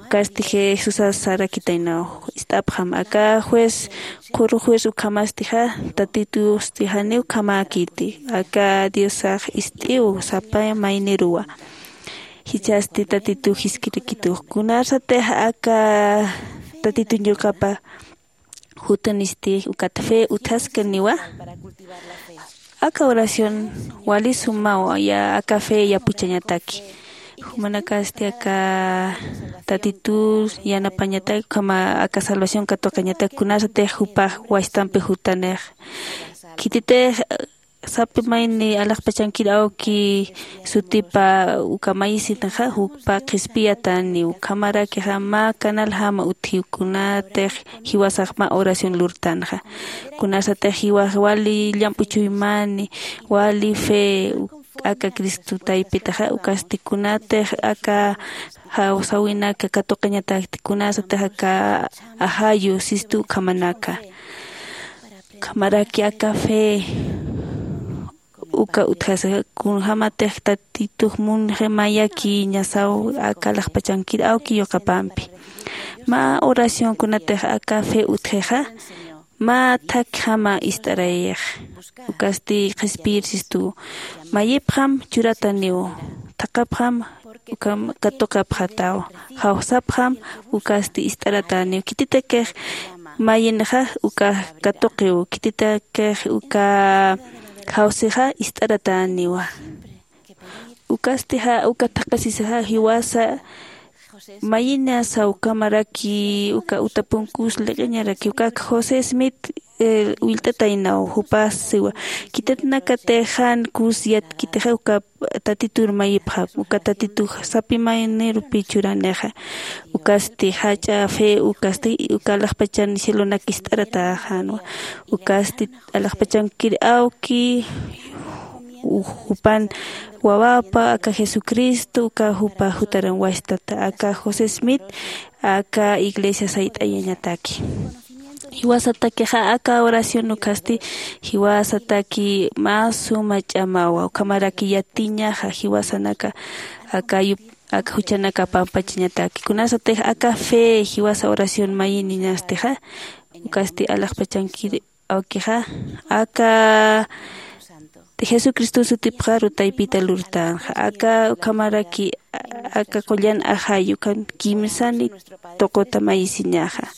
Casti Jesús Sarakitainao. Istapjam acá juez, corro juez ukamastija, tatitus tijaneu kamakiti. Acá Dios istiu sapaya mainerua. Hichasti tatitu hiskirikitu. Kunasate acá tatitu nyukapa. Jutanisti ukatfe utaskaniwa. Acá oración wali sumao ya acá fe ya puchanyataki. Humanakasti acá tatitu ya napanyata kama acá salvación katokanyata kunasate hupa waistampe hutaner. Kitite sapi maini alak pachankirao ki sutipa ukamai sitaja hupa crispiatan ni ukamara que hama canal hama uti kunate hiwasakma oración lurtanja kunasate hiwa wali llampuchuimani wali fe aka Cristo taipitaja ukasti kunate aka hausawina ka katokanyata kunasate aka ahayu sistu kamanaka kamaraki aka fe uka uthasa kun hamate tatitu mun remaya ki nyasau aka las pachankir au ki yokapampi ma oración kunate aka fe utreja ma tak hama istarayeh ukasti respir sistu mayepram churataneo takapram ukam katokaphatao hausapram ukasti istarataneo kititeke mayenja uka katokeu kititeke uka Hauseha istarataniwa. Ukastiha ukatakasisaha hiwasa mayina sa ukamaraki uka utapunkus legeñaraki uka Jose Smith el wiltatainao hupasiwa kitatna katejan kus yat kiteja uka tatitur mayipha uka tatitu sapi mayineru pichuraneja ukasti hacha fe ukasti uka lajpachan silona kistarata hanwa ukasti alajpachan kir auki upan wawapa aka Jesucristo uka hupa hutaran wastata aka Jose Smith aka iglesia sait ayanyataki hiwasataki ha aka oración ukasti hiwasataki masu machamawa kamaraki yatinya ha hiwasanaka aka yup aka huchanaka pampachiñataki kunasate aka fe hiwasa oración mayini nasteja ukasti alajpachankiri aukeja aka Jesucristo sutipja rutaipita lurtan aka kamaraki aka kollan ahayu kan kimsani tokota mayisiñaja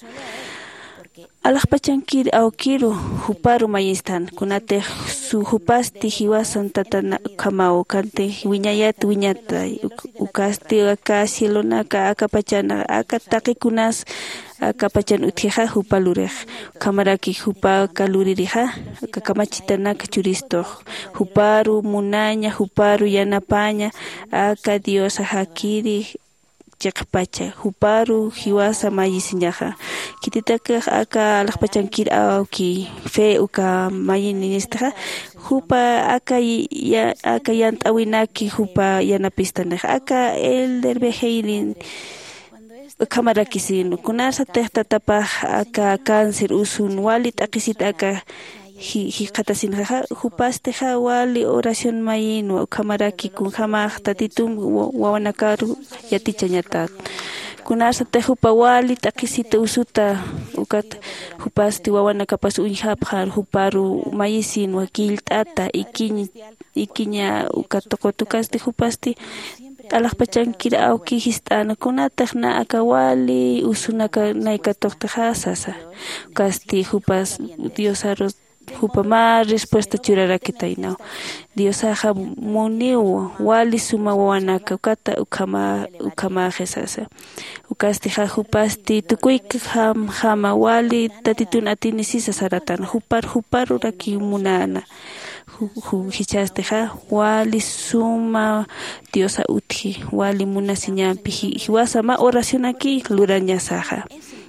alajpachankir aukiru huparu mayistan kunate su hupasti hiwasan tatana kamao kante wiñayat wiñata ukasti aka silonaka aka pachana aka takikunas aka pachan utjeja hupalurej kamaraki hupa kaluririja aka kamachitana kachuristo huparu munaña huparu yanapaña aka diosa hakiri chakpacha huparu hiwasa mayisiñaja kititaka aka alajpachankir auki fe uka mayinistaja hupa aka ya aka yantawinaki hupa yanapistaneja aka el derbeheilin kamaraki sino kunasa tehta tapa aka cáncer usun wali takisita aka hi hi katasin ha hupaste ha wali oración mayino kamaraki kun hama tatitum wawanakaru yatichanyata kunasa te hupa wali takisita usuta ukat hupasti wawanakapas unhapjar huparu mayisin wakil tata ikiñ ikiña ukatokotukasti hupasti alajpachankir auki histana kunataqna akawali usunaka naykatoktaja sasa kasti hupas diosaros hupama respuesta churarakitainao diosaja muniu wali suma wawanaka ukata ukama ukama jesasa ukasti ha hupasti tukuik ham hama wali tatitun atini sisa saratan hupar hupar uraki munana hu hichaste ha wali suma diosa uti wali munasiñampi hiwasa ma oración aquí luraña saja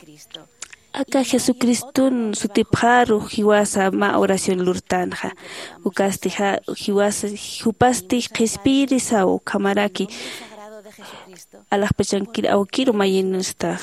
aka Jesucristo sutipharu hiwasa ma oración lurtanja ukasti ha hiwasa hupasti respiri sao kamaraki alajpachankir aukiru mayinasta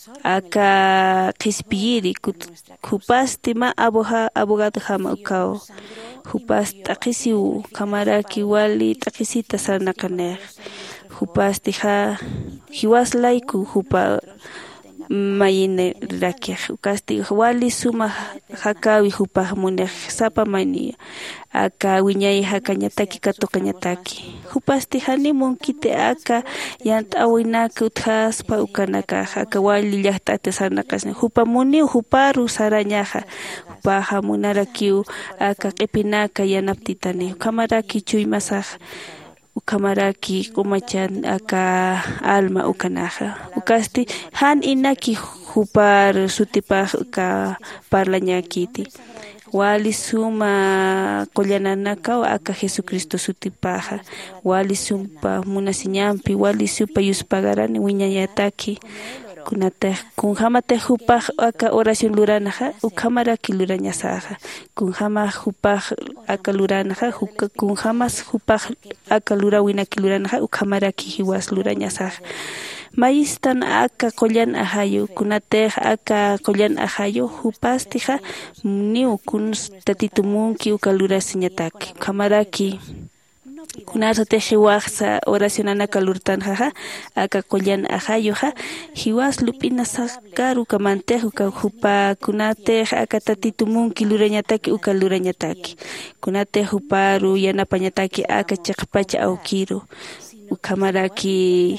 aka respiri hupasti ma aboha abogado hama ukao hupasti takisiu kamaraki wali takisita sanakaner hupasti ha hiwas laiku hupa mayine rakia kasti wali suma hakawi hupa mune sapa mani aka winyai hakanyataki katokanyataki hupasti hani monkite aka yant awina kuthas pa ukanaka aka wali llahta tesanakas hupa muni huparu saranyaha hupa hamunarakiu aka qipinaka yanaptitani kamaraki chuymasaj ukamaraki kumachan aka alma ukanaja ukasti han inaki hupar sutipa ka parlañakiti wali suma kollananaka aka Jesucristo sutipaja wali sumpa munasiñampi wali supa yuspagarani wiñayataki kunate kunjama te hupaj aka oración luranaja ukamaraki lurañasaja kunjama hupaj aka luranaja kunjama hupaj aka lurawinaki luranaja ukamaraki hiwas lurañasaja maistan aka kollan ahayo kunate aka kollan ahayo hupastija niu kun tatitumunki ukalurasiñataki kamaraki kunarsa te hiwasa oracionana kalurtan jaja aka kollan ahayo ja hiwas lupina sakaru kamanteju ka hupa kunate aka tatitumunki lurañataki ukalurañataki kunate huparu yanapañataki aka chaqpacha aukiru ukamaraki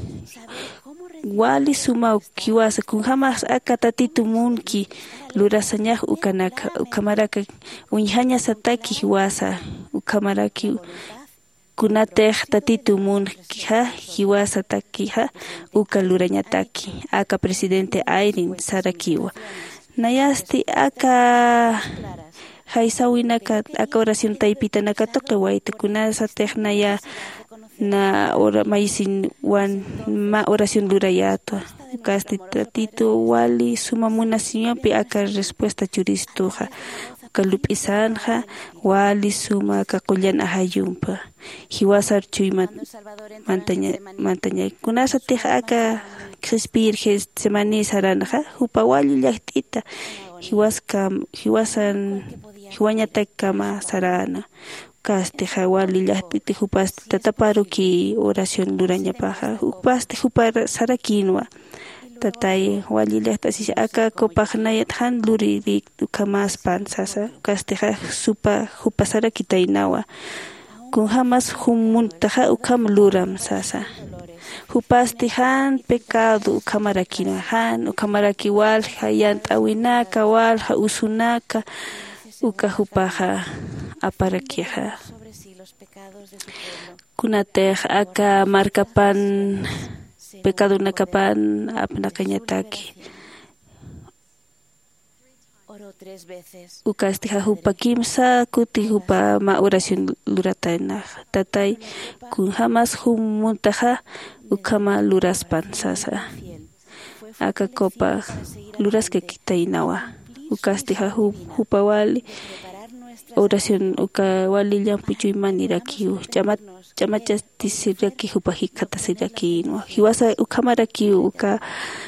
wali suma ukiwasa kunjamas aka tatitumunki lurasañaj ukanaka ukamaraka unhaña sataki hiwasa ukamaraki kunate tatitumunki ha hiwasa taki ha ukalurañataki aka presidente Ayrin Sarakiwa nayasti aka haisawinaka aka oración taypitanaka toqe wayti kunasa tehnaya na ora maisin wan ma oración lurayato kasti tatito wali suma munasiñopi aka respuesta churistuja kalup'isanja wali suma kakullan ahayumpa hiwasar chuyma mantaña mantaña kunasa teja aka respir semani saranja hupa wali llaqtita hiwaskam hiwasan hiwañatak kama sarana kaste hawali llaqtita hupasti tataparuki oración lurañapaja hupasti hupar sarakinwa tatay wali llaqta sisa aka kopajnayat han luririk kamas pansasa kasteja supa hupasara kitainawa kun hamas humuntaja ukam luram sasa hupasti han pecado ukamarakina han ukamaraki wal hayant awinaka wal ha usunaka uka hupaja aparakiha kunatej aka markapan pecado nakapan apnakañataki ukastiha hupa kimsa kuti hupa ma oración luratana tatay kun hamas humuntaja ukama luraspan sasa aka kopa luras que kitainawa ukastiha hupa wali oración uka wali llampuchuy manirakiu chamat chamachas tisiraki hupa hikata siraki no hiwasa ukamaraki uka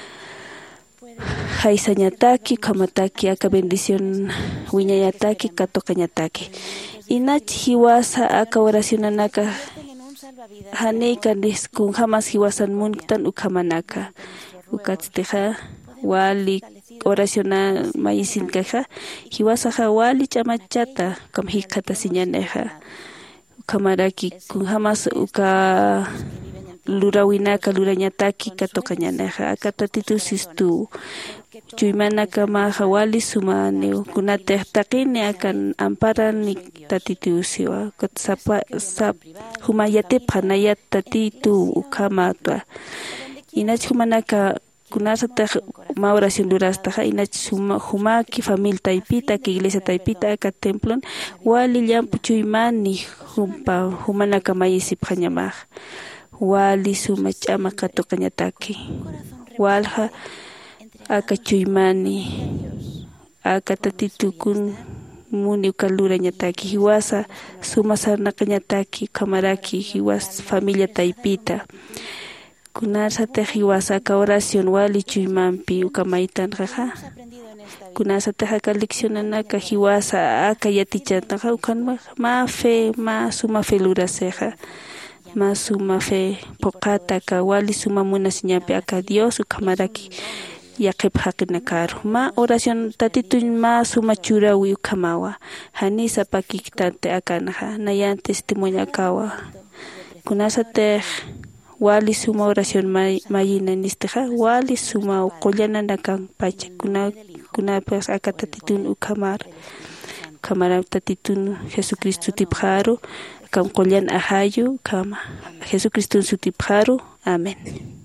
haisañataki kamataki aka bendición wiñayataki katokañataki inach hiwasa aka oracionanaka haneika kun hamas hiwasan muntan ukamanaka ukatsteja wali oraciona maisin kaja hiwasa wali chamachata kam hikata siñaneja ukamaraki kun hamas uka lurawinaka lurañataki katokañaneja aka tatitusistu chuymana kama hawali sumane kunate taqini akan amparan ni tatitusiwa katsapa sap humayate phanayat tatitu ukamatwa inach humanaka kunasa ta ma oración lurastaja inach suma humaki famil taipita ki iglesia taipita aka templon wali llampu chuymani humpa humanaka mayisip hañamaj wali suma chama katokañataki walha aka chuymani aka tatitukun muni ukalurañataki hiwasa suma sarnakañataki kamaraki hiwas familia taipita kunasa te hiwasa aka oración wali chuymampi ukamaitan jaja kunasa te aka leccionanaka hiwasa aka yatichantaja ukan ma fe ma suma fe luraseja más suma fe pokata ka wali suma muna siñapi aka Dios ukamaraki yaqip haqinakaru ma oración tatitun ma suma chura wiu kamawa hanisa pakikitante akanaha nayan testimonio akawa kunasate wali suma oración mayina nisteja wali suma uqollana nakan pacha kuna kuna pues aka tatitun ukamar kamara tatitun Jesucristo tipharu kam qollan ahayu kama Jesucristo su tipharu amén.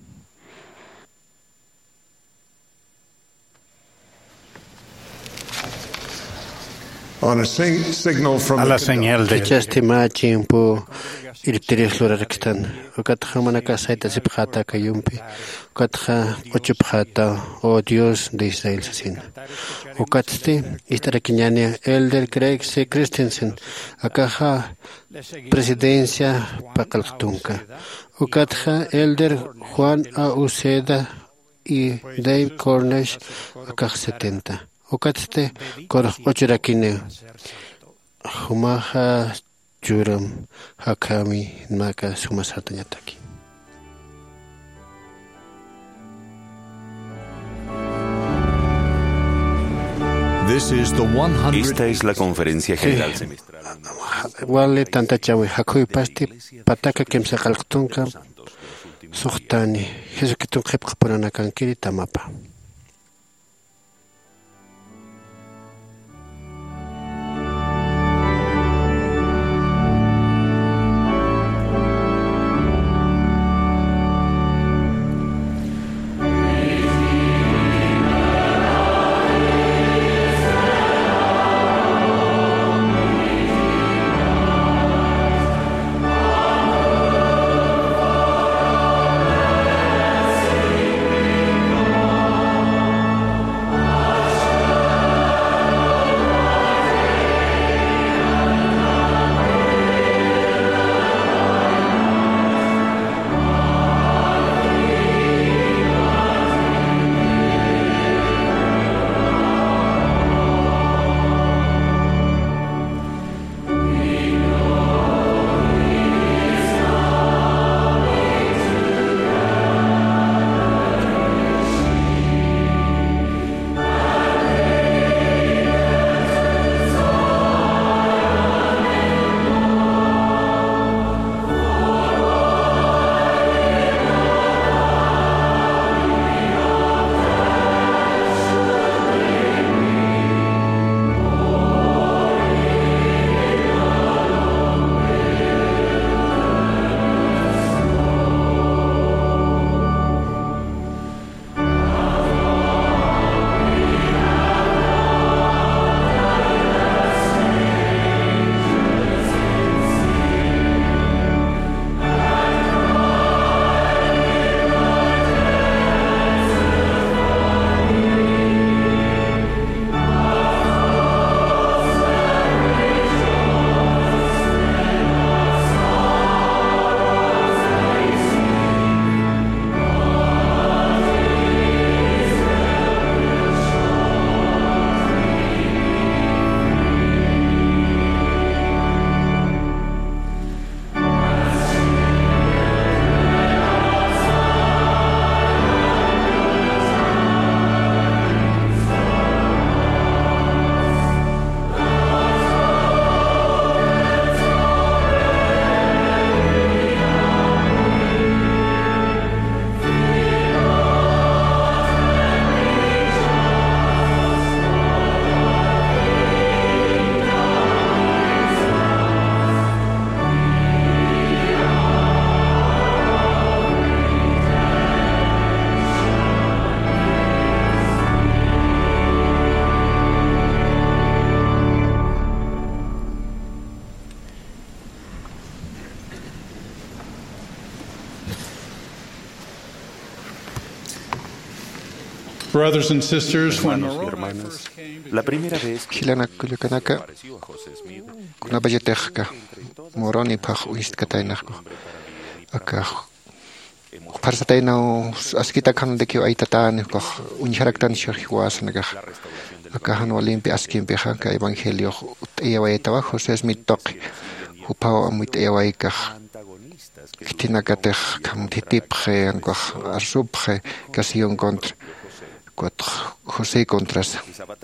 On a sing- signal from A la señal de Chastima tiempo irtiris lorarkstan. Ukatja manakasaita sipjata kayumpi. Ukatja ochupjata, oh Dios de Israel sasin. Ukatsti istarakiñania Elder Craig C. Christensen. Akaja presidencia pakaltunka. Ukatja Elder Juan A. Uceda y Dave Cornish akaj setenta. Ukatste kor ochirakine. Humaha Juram Hakami Maka Sumasatanyataki. This is the one hundred... Esta es la conferencia general semestral. Wale tanta chawi hakui pasti pataka kemsa kalktunka suhtani Jesucristo khepqpanana kankiri tamapa. Brothers and sisters, hermanos y hermanas, la primera vez que apareció a José Smith, kuna bajeteka moroni pach uist katainako aka parsataino askita kan de que aitatan ko unharaktan shirwas naga aka han olimpi askim beha ka evangelio ewa eta José Smith tok upao muito ewa ka Kitinakatej kam titipje anko arsupje casi un contra cuatro José contras.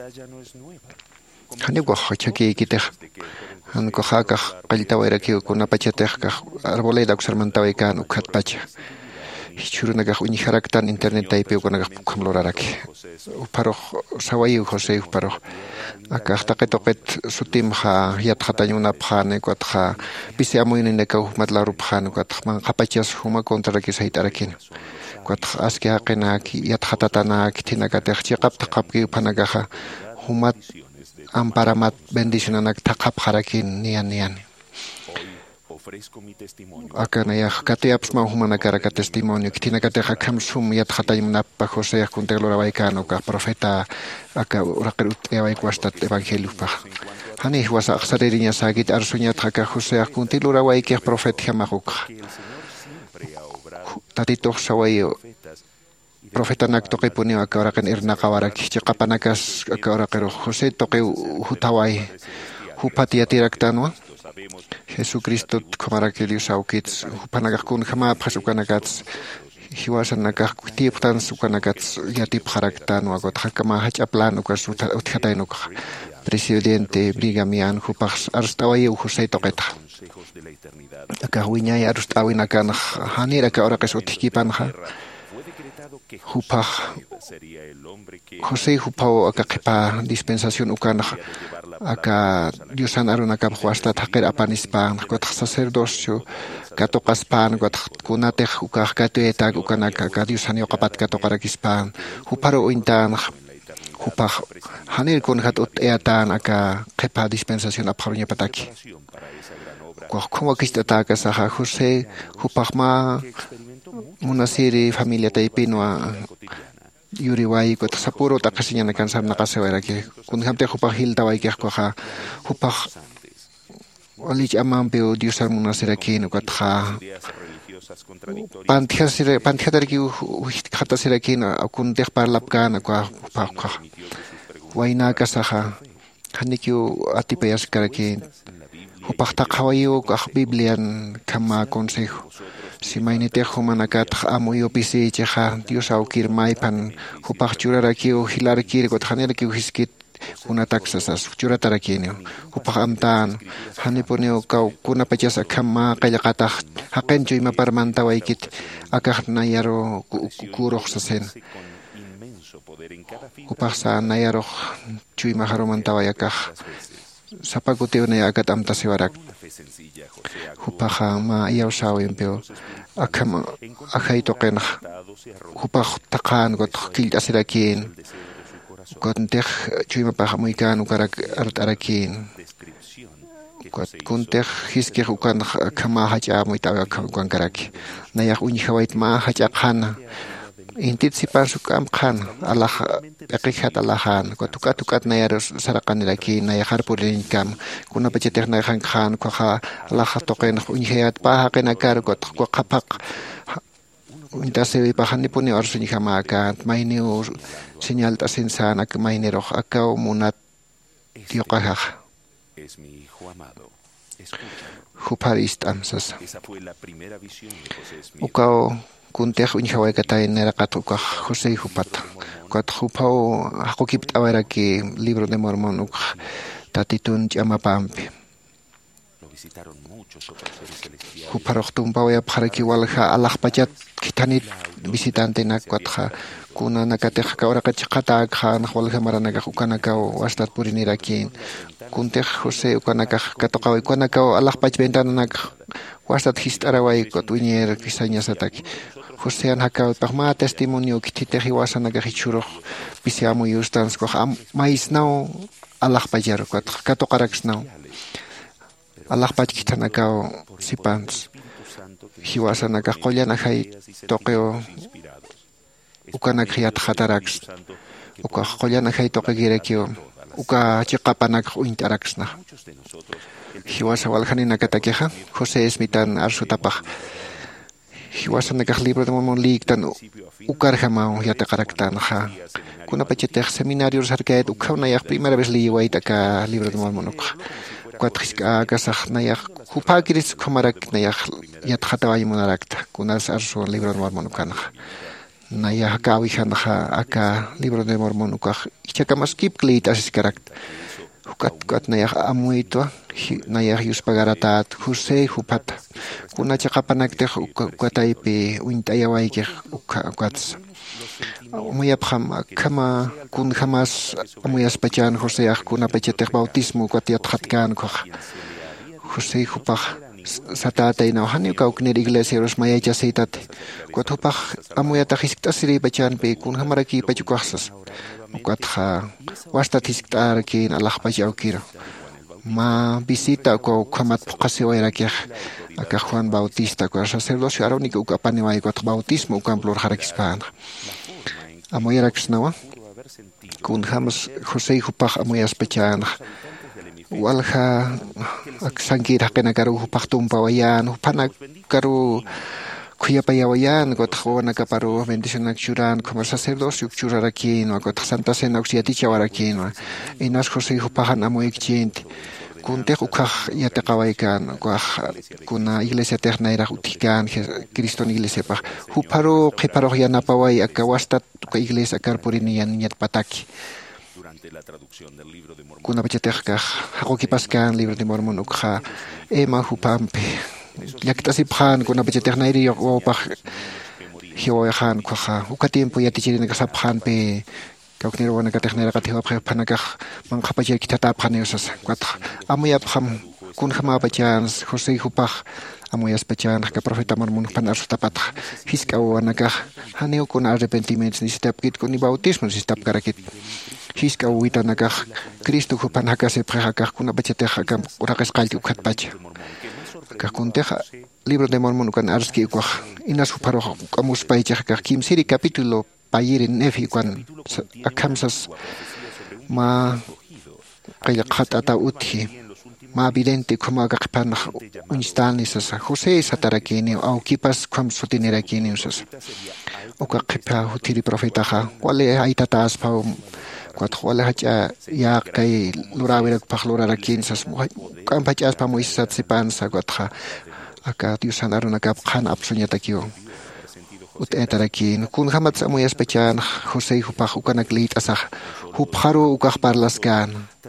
Haniko chaki kitej anko haka qaltawera ki kuna pachetej ka arboleda observantaway kan ukhat pacha. Hichurunagah uniharaktan internet taipe ukanagah pukamloraraki. Uparoh sawayi José uparoh. Akah taqetoqet sutimha yathatayuna phane kwatha bisi amuinene ka matlaru phane kwatha man qapachas huma kontraraki saitarakin. Kwatha aski aqena ki yathatatana kitinakateh chiqap taqapki phanagaha humat amparamat bendicionanak taqap harakin nian nian. Acá na ya katiaps ma humana cara ka testimonio kitina ka teja kam sum yat khatayum na pa José kunteglo rabaikano ka profeta aka uraqut ya kwastat evangelio pa hani wasa aksarerinya sagit arsunya ka José kunteglo rabaike profet hamaquk tatito sawayo profeta nak toqe puni aka uraqen irna qawarak chiqapanakas aka uraqero José toqe hutawai hupatia tiraktanwa Jesucristo komarakeli saukits panagakun khama phasukanakats hiwasanakak tiptan sukanakats yatip kharaktan wa got khakama hachaplan ukas uthatainuk presidente brigamian hupas arstawai José toqeta akawinya arstawinakan hanira ka ora kesotikipan ha hupah José hupao akaqipa dispensación ukan aka Diosan aruna kap huasta thaqir apanispan kot sacerdocio katoqaspan kot kunatej ukaj katuetak ukanaka ka Diosan yoqapat katoqarakispan huparo uintan hupaj hanir kun hat uteatan aka qipa dispensación apharuña pataki ko como kistata ka saha José hupajma munasiri familia taipinwa yuriwai ko sapuro takasinya nakan sam nakasewera ki kun hamte hupah hil tawai ki ha hupah olich amam pe Diosan munasira ki no katha panthia sire panthia dar ki khata sira ki na kun deh parlap kan ko hupah kha waina ka saha khaniki atipayas karaki hupah takhawayo ka biblian kama consejo si mainite humanakat amoyo pisi cheha Dios aukir maipan hupach churaraki o hilarki ko thanerki hiskit kuna taksasas churatarakini hupach amtan haniponeo ka kuna pachas akama qayaqata haqen chuima parmanta waikit akah nayaro kuroh sasen hupach sa nayaro chuima haromanta wayakah sapaguteo na agat amta siwarak hupaha ma yaw sawin peo akam akhay token hupah takan got kil asirakin got nteh chuima paha muikan ukarak arat arakin got kunteh hiske ukan kama haja muitawa kan karak nayak unyhawait ma haja khana intit si pasukam khan Allah eqikhat Allahan ko tukat tukat na yar sarakan laki na yakhar purin kam kuna pachetek na khan khan ko kha Allah toqen unhiyat pa hakin akar ko ko qapak untase pa khan ni puni orsun khamakan maini señal tasensan ak maini roh akaw munat tioqah es mi hijo amado huparist amsas ukaw kunteh unhawai katay nerakat ukah José hupat kat hupao hakukip awara ki libro de Mormon uk tatitun llama pampi huparok tumpaw ya paraki walha Allah pachat kitanit visitante nak katha kuna nakateh ka ora kachqata khan walha maranaga ukanaka wastat purinirakin kunteh José ukanaka katoqaw ukanaka Allah pach bentana nak wastat histarawai kot unyer kisanya satak José an hakau pagma testimonio kititehi wasana gahichuro pisiamo yustans ko mais now Allah pajar kot kato karaks now Allah pach kitanakao sipans hiwasana gaqollana hay toqeo ukana khiyat khataraks uka qollana hay toqegirekio uka chiqapanak uintaraksna hiwasa walhanina katakeha José esmitan arsutapaj hiwasan nakah libro de Mormon liktan ukar jamao yata karaktan ha kuna pacheteh seminarios arkaet ukhauna yak primera vez liwaita ka libro de Mormon ukha cuatrisca casaj nayaj hupakiris kumarak nayaj yatjataway munarakta kunas arso libro de Mormón kanaj nayaj kawijanaja aka libro de Mormón ukaj ichakamas kipklit asiskarakt hukat kat nayaj amuito nayaj yuspagaratat Jose hupata kuna chakapanakte ukataypi uintayawayke ukats Muy abham kama kun jamás muy aspachan José kuna pechetek bautismo kwatiat khatkan ko José hupach satata ina hani ka ukner iglesia ros maya chasitat kwat hupach amuya tahiskta siri bachan pe kun hamaraki pachukaxas kwat kha wasta tisktar kin allah pachaukira ma visita ko kamat pokase wairaki aka Juan Bautista ko sacerdocio arónico ukapani wai kwat bautismo ukamplor harakispan Amoyarax nawa kun hamas José hupach amoyas pechan walha sankir hakena karu hupach tumpawayan hupana karu kuyapayawayan got khona kaparu bendición akchuran como sacerdocio churarakin got santa cena oxiatichawarakin inas José hupach amoyikchint kunte ukaj yataqawaykan ukaj kuna iglesia ternaira utikan Cristo iglesia pa huparo qiparo yanapaway akawastat ka iglesia karpurinian nyat pataki kuna pachetekaj hakokipaskan libro de Mormón ukja ema hupampe yaktasiphan kuna pacheteknairi yopah hiwahan ukja ukatiempo yatichirin kasaphan pe Kauknero wana kateknera katiwa panakah mangkapajir kita taphaneusas kwat amuya pham kun khama bachans José hupach amuya spachan ka profeta Mormón panas tapat hiska wana ka haneu kun arrepentimientos ni step kit kun bautismo ni step karakit hiska wita nakah Cristo hupan hakase prehakah kun bachate hakam urakas qalti ukhat bacha ka kunteja libro de Mormón kan arski kwa inas huparo kamus paicha ka kim siri capítulo Payirin nefi kwan akamsas ma kaya khatata uthi ma evidente como agakpan unstanisas José satarakini au kipas kwam sotinerakini usas oka khipa hutiri profeta ha wale aitatas pa kwat wale hacha ya kai lurawira pakhlurarakin sas kam pachas pa moisat sipansa kwatha aka tiusanaruna kap khan apsunya takio ut etarakin kun hamat sa moyas pachan José hupach ukanaklit asah hupharo ukah parlaskan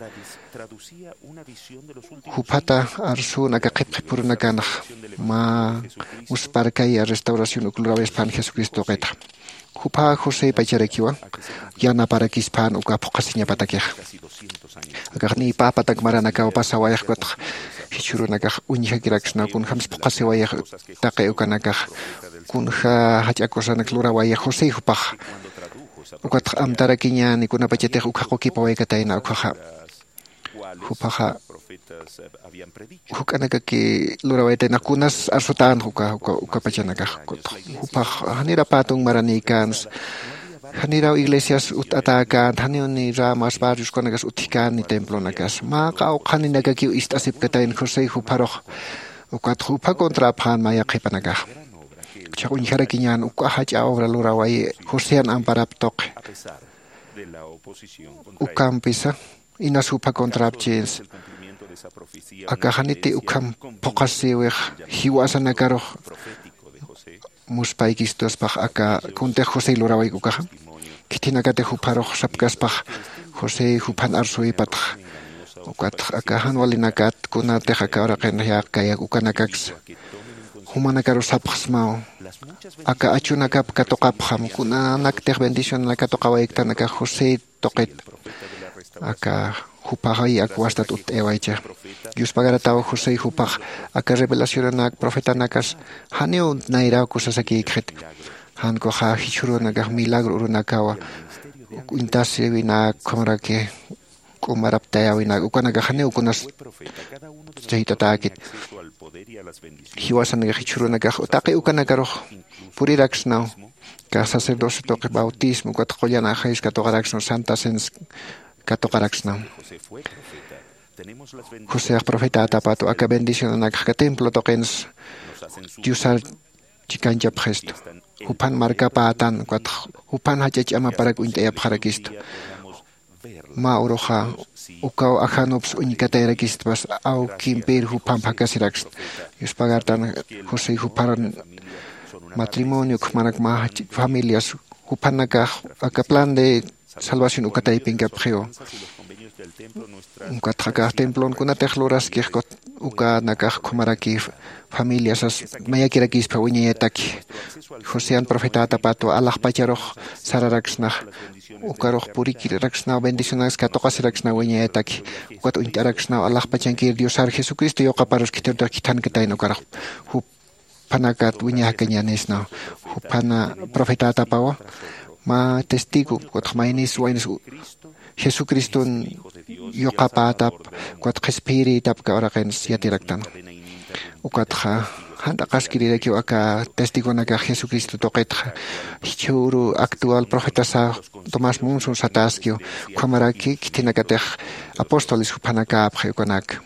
hupata arsu nakaqipqipurnakan ma musparkay restauración ukluraves pan Jesucristo qeta hupa José pacharakiwa yana para kispan uka pokasinya patakeh agarni papa takmarana ka pasawayah kwat hichurunaka unihakiraksna kun hams pokasiwayah taqe ukanaka kun ha hachakosan klurawayah José hupach ukat amtarakinya ni kuna pachete ukaqoki paway katayna ukha hupaha hukanaka ki lurawayte nakunas arsutan huka huka uka pachanaka hupah hanira patong maranikans hanira iglesias utatakan hanio ni ramas barrios konagas utikan ni templo nagas maka ukani nagaki istasip katayin José huparoh ukat hupa kontra pan maya kipanaga chakun harakinyan uka hacha obra luraway Joséan amparaptok ukam pisa inas hupa kontra chins akahaniti ukam pokasiweh hiwasan nagaroh muspaikistos pach aka kunte José luraway ukah kitinagate huparoh sapkas pach José hupan arsui patch ukat akahan walinakat kunate hakaraken yak kayak ukanakaks humanakaro sapkhs mau aka achunakap katokap ham kuna nakter bendición la katokawayek tanaka José toket aka hupahay akwastat ut ewaicha Dios pagarataw José hupach aka revelación anak profeta nakas haneo naira kusasaki ikhet han ko ha hichurunaga milagro runakawa intasi wina komrake kumaraptaya wina ukanaga haneo kunas jehitatakit hiwasan nga hichurunaga utaqi ukanaga roh puriraksnaw ka sacerdocio toque bautismo kat qoyana hais katogaraksnaw santa sens katogaraksnaw José profeta tapato aka bendición anak ka templo toqens Diosar chikancha presto hupan marka patan kat hupan hachach ama para kuintaya parakisto ma uroja ukao ajanops unikatera kispas au kimpir hu pampakasirax yuspagartan José hu paran matrimonio kumanak ma familias hu panaka aka plan de salvación ukatay pinkapgeo ukatraka templon kuna techloras kirkot uka nakaj kumaraki familias as mayakirakis pa uñetaki Josean profeta tapato Allah pacharoj sararaxna ukaroj purikiraxna bendicionax katokasiraxna uñetaki ukat uintaraxna Allah pachankir Dios ar Jesucristo yoqaparos kitirta kitan kitay ukaroj hu panakat uñahakañanesna hu pana profeta tapawa ma testigo kotmainis wainis Jesucristo yoqapatap kuat espiri tap ka oraken siatiraktan ukatja handa qaskiriki aka testigo naka Jesucristo toqetja churu actual profeta sa Tomás Monson Sataskio kamaraki kitinakatej apóstoles panaka apjekonak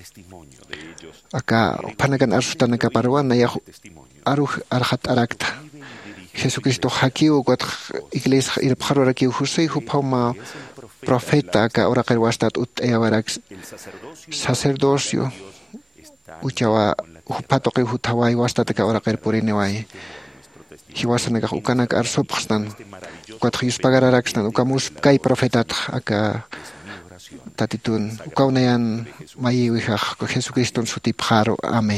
aka panakan arsutanaka parwana ya aruj arhat arakta Jesucristo hakiu kuat iglesia irpharoraki José hupama profeta ka ora kerwastat ut eawarax sacerdocio uchawa upatoqi hutawai wastat ka ora kerpurinewai hiwasana ka ukanak arsopxtan kuat hispagaraxtan ukamus kai profetat aka tatitun ukaunayan mayiwihaj Jesucristo sutipjaro amen.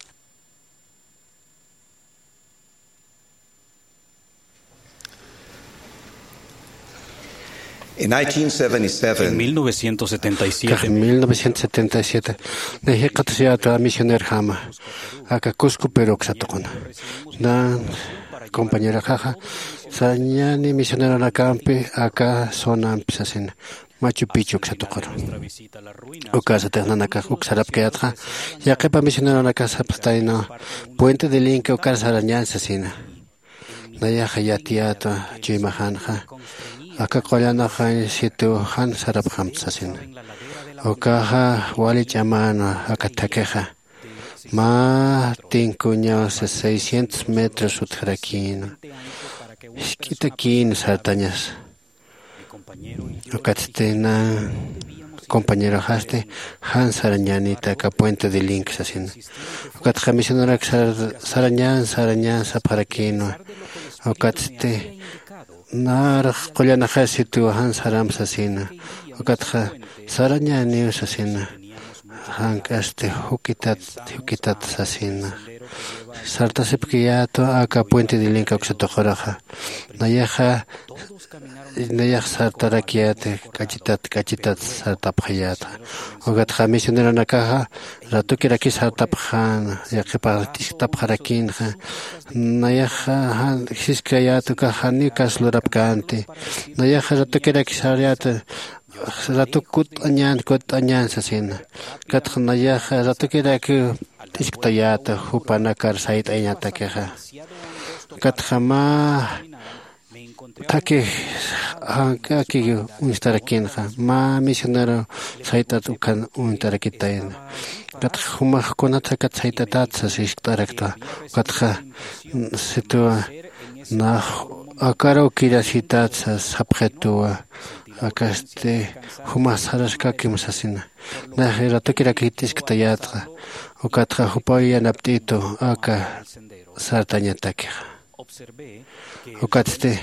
En mil novecientos setenta y siete, en mil novecientos setenta y siete, dejé que misioner Jama, acá Cusco, Perú, Xatocona. Dan compañera Jaja, Sañani, misionero la campi, acá zona Pisasin, Machu Picchu, Xatocoro. O casa Ternanaca, Uxarap Keatra, ya que para misionero la casa Pastaino, Puente de Linke, o casa Arañan, Sasina. Naya Hayatiata, Jimahanja. Aka qollana khan situ han sarap khamtsasin okaha wali chamana aka takeja ma tinkuña seiscientos metros utrakin skitakin sartañas okatstina compañero haste han sarañanita ka puente de link sasin okatja misionera sarañan sarañan saparakino okatste nar qollana khasitu han saram sasina okatja saraña ni sasina han kaste hukitat hukitat sasina sarta sepkiyato aka puente de linka oxatojoraja nayaja nayaj sarta rakiate kachitat kachitat sarta phayata okatja misionero nakaja ratu kiraki sarta phan yaqipa tista pharakin nayaja han hiskayato ka hani kaslurap kante nayaja ratu kiraki sariata ratu kut anyan kut anyan sasina katja nayaja ratu kiraki Tiskayata hupanakar sait ayata keha kathama take hankaki unstarakinha ma misionero saitat ukan untarakitayn kathuma konata katsaitat sasishtarakta katha situa na akaro kirasitat sabjetua akaste huma sarashka kimsasina na ratukira kitiskayatra ukatra hupoya naptito aka sartañatake ukatste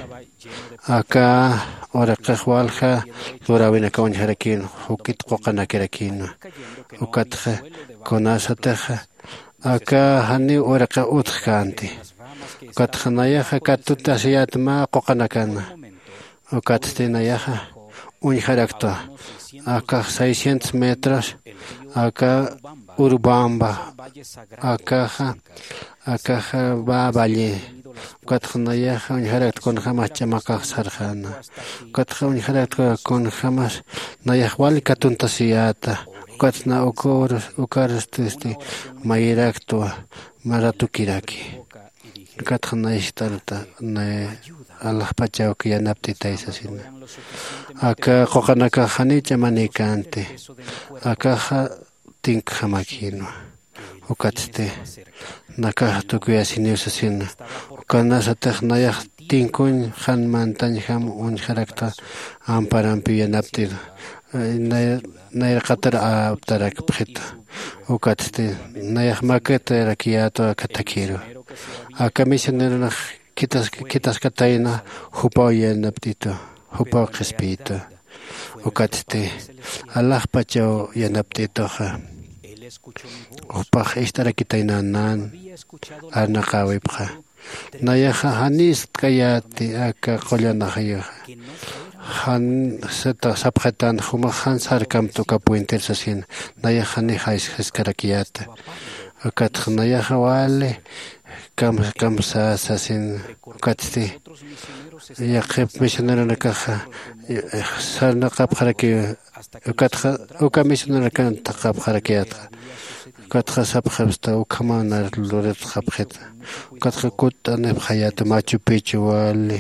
aka ora qhwalha durawina kawn harakin hukit qoqana kirakin ukatra konasataja aka hani ora qa utkhante ukatra nayaja katuta siyatma qoqana kana ukatste nayaja un jarakta acá seiscientos metros acá Urubamba acá acá va valle kathnaya un jarak con jamás chamaka sarjana katha un jarak con jamás nayahwal katuntasiata katna okor okarstesti mayrakto maratukiraki kathna istarta ne Allah pachao que ya napti taisasina acá qoqanaka khani chamanikante acá tink hamakino ukatste naka tukuya sinusasina kana satakhnaya tinkun han mantan ham un charakter amparan piyanaptir nair qatar abtarak pkhit ukatste nair maket rakiato katakiro a kamisionero kitas kitas kataina hupoyen aptito hupo khespito ukatste allah pacho yanaptito ha upah istarakitaina nan arnaqawipha nayaha hanis kayati aka qollanahayo han seta sapkhatan humahan sarkam to kapuinter sasin nayaha ni hais haskarakiat akat nayaha wale kam kam sa sasin katsti yaqib missionero nakaha sarna qab kharaki akat uka missionero kan taqab kharakiat katha sabkhasta ukhamana loret khabkhet katha kutane hayat machu picchu wale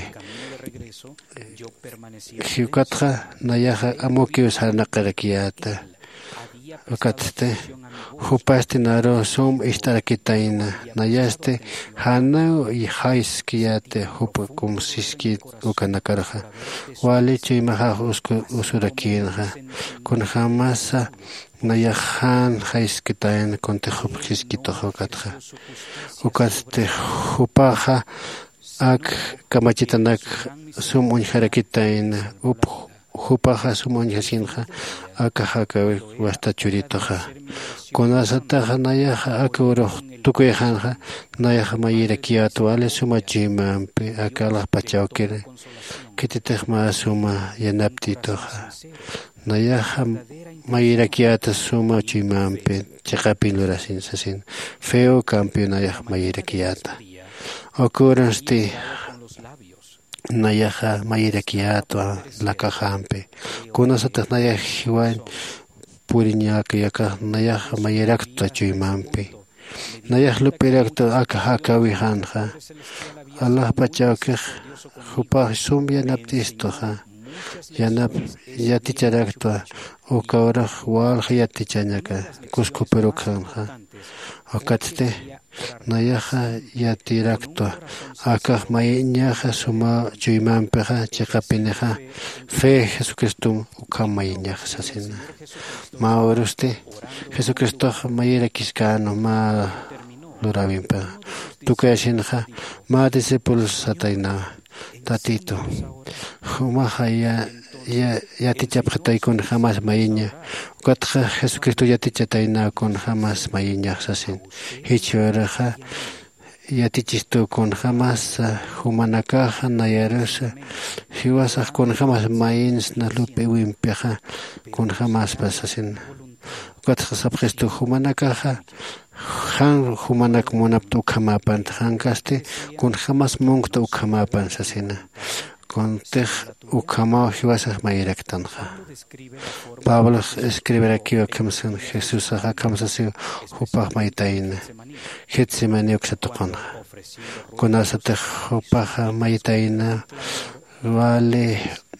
katha nayaha amoki usarna qarakiata katste hupaste naro sum istarakitaina nayaste hana y haiskiate hupakum siski ukanakarha wale chimaha usku usurakinha kun hamasa nayahan haiskitain konte hupkiskito hokatha ukaste hupaha ak kamachitanak sum unharakitain up hupaha sum unhasinha akahaka wasta churitoha konasataha nayaha akuro tukuyhanha nayaha mayira kiatu ale suma chimampe akalah pachawkere kititehma suma yanaptitoha nayaha mayira kiata suma chimampe chaqapin lurasin sasin feo campeón nayaha mayira kiata okurasti nayaha mayira kiatu lakajampe konasatah nayaha hiwan puriñaka yaka nayaha mayirakta chimampe nayaha lupirakta akahaka wihanja Allah pachawkeh hupah sum yanaptistoha yanap yaticharakta ukawrah walh yatichañaka kusku perukanja okatste nayaha yatirakta akah mayiñaja suma chimampeja chiqapineja fe Jesucristo ukamayiñaja sasina ma oruste Jesucristo mayira kiskano ma lurawimpa tukayashinja ma discípulos ataina tatito humaja ya ya yatichapjatay con jamás mayiña ukatja Jesucristo yatichatayna con jamás mayiña sasin hichuraja yatichisto con jamás humanakaja nayarusa hiwasaj con jamás mayins na lupe wimpeja con jamás pasasin ukatja sabjesto humanakaja han humanak monaptu khamapan hankaste con jamás mongto khamapan sasina con tej ukama hiwasaj mayiraktanja Pablo escribe aquí que Jesús ha kamsasi hupah maitaina Getsemani oksatokana con asate hupah maitaina wale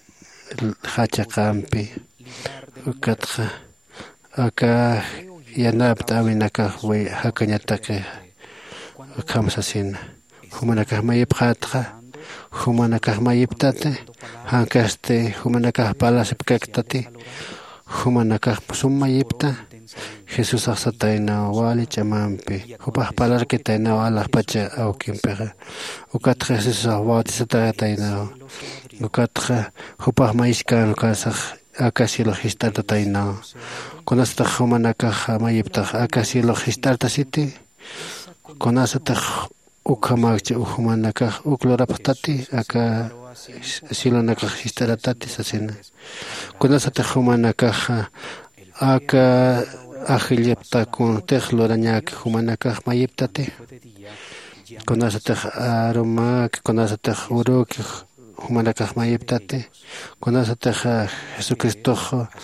hachakampi ukatja aka yanapta awinaka we hakanyatake kamsasin humanaka mayiphatja humanaka mayiptate hankaste humanaka palasipkaktati humanaka summayipta Jesús asataina wali chamampi hupah palarkitaina wala pacha aukimpeja ukatja Jesús watisataina ukatja hupah maiskan kasaj akasilo histartataina konasta humanaka mayipta akasilo histartasiti konasta ukamagche uhumanaka ukloraptati aka silonaka histaratati sasina konasta humanaka aka ahilyapta kun tehlorañak humanaka mayiptate konasta aromak konasta uruk humanaka mayiptate konasta Jesucristo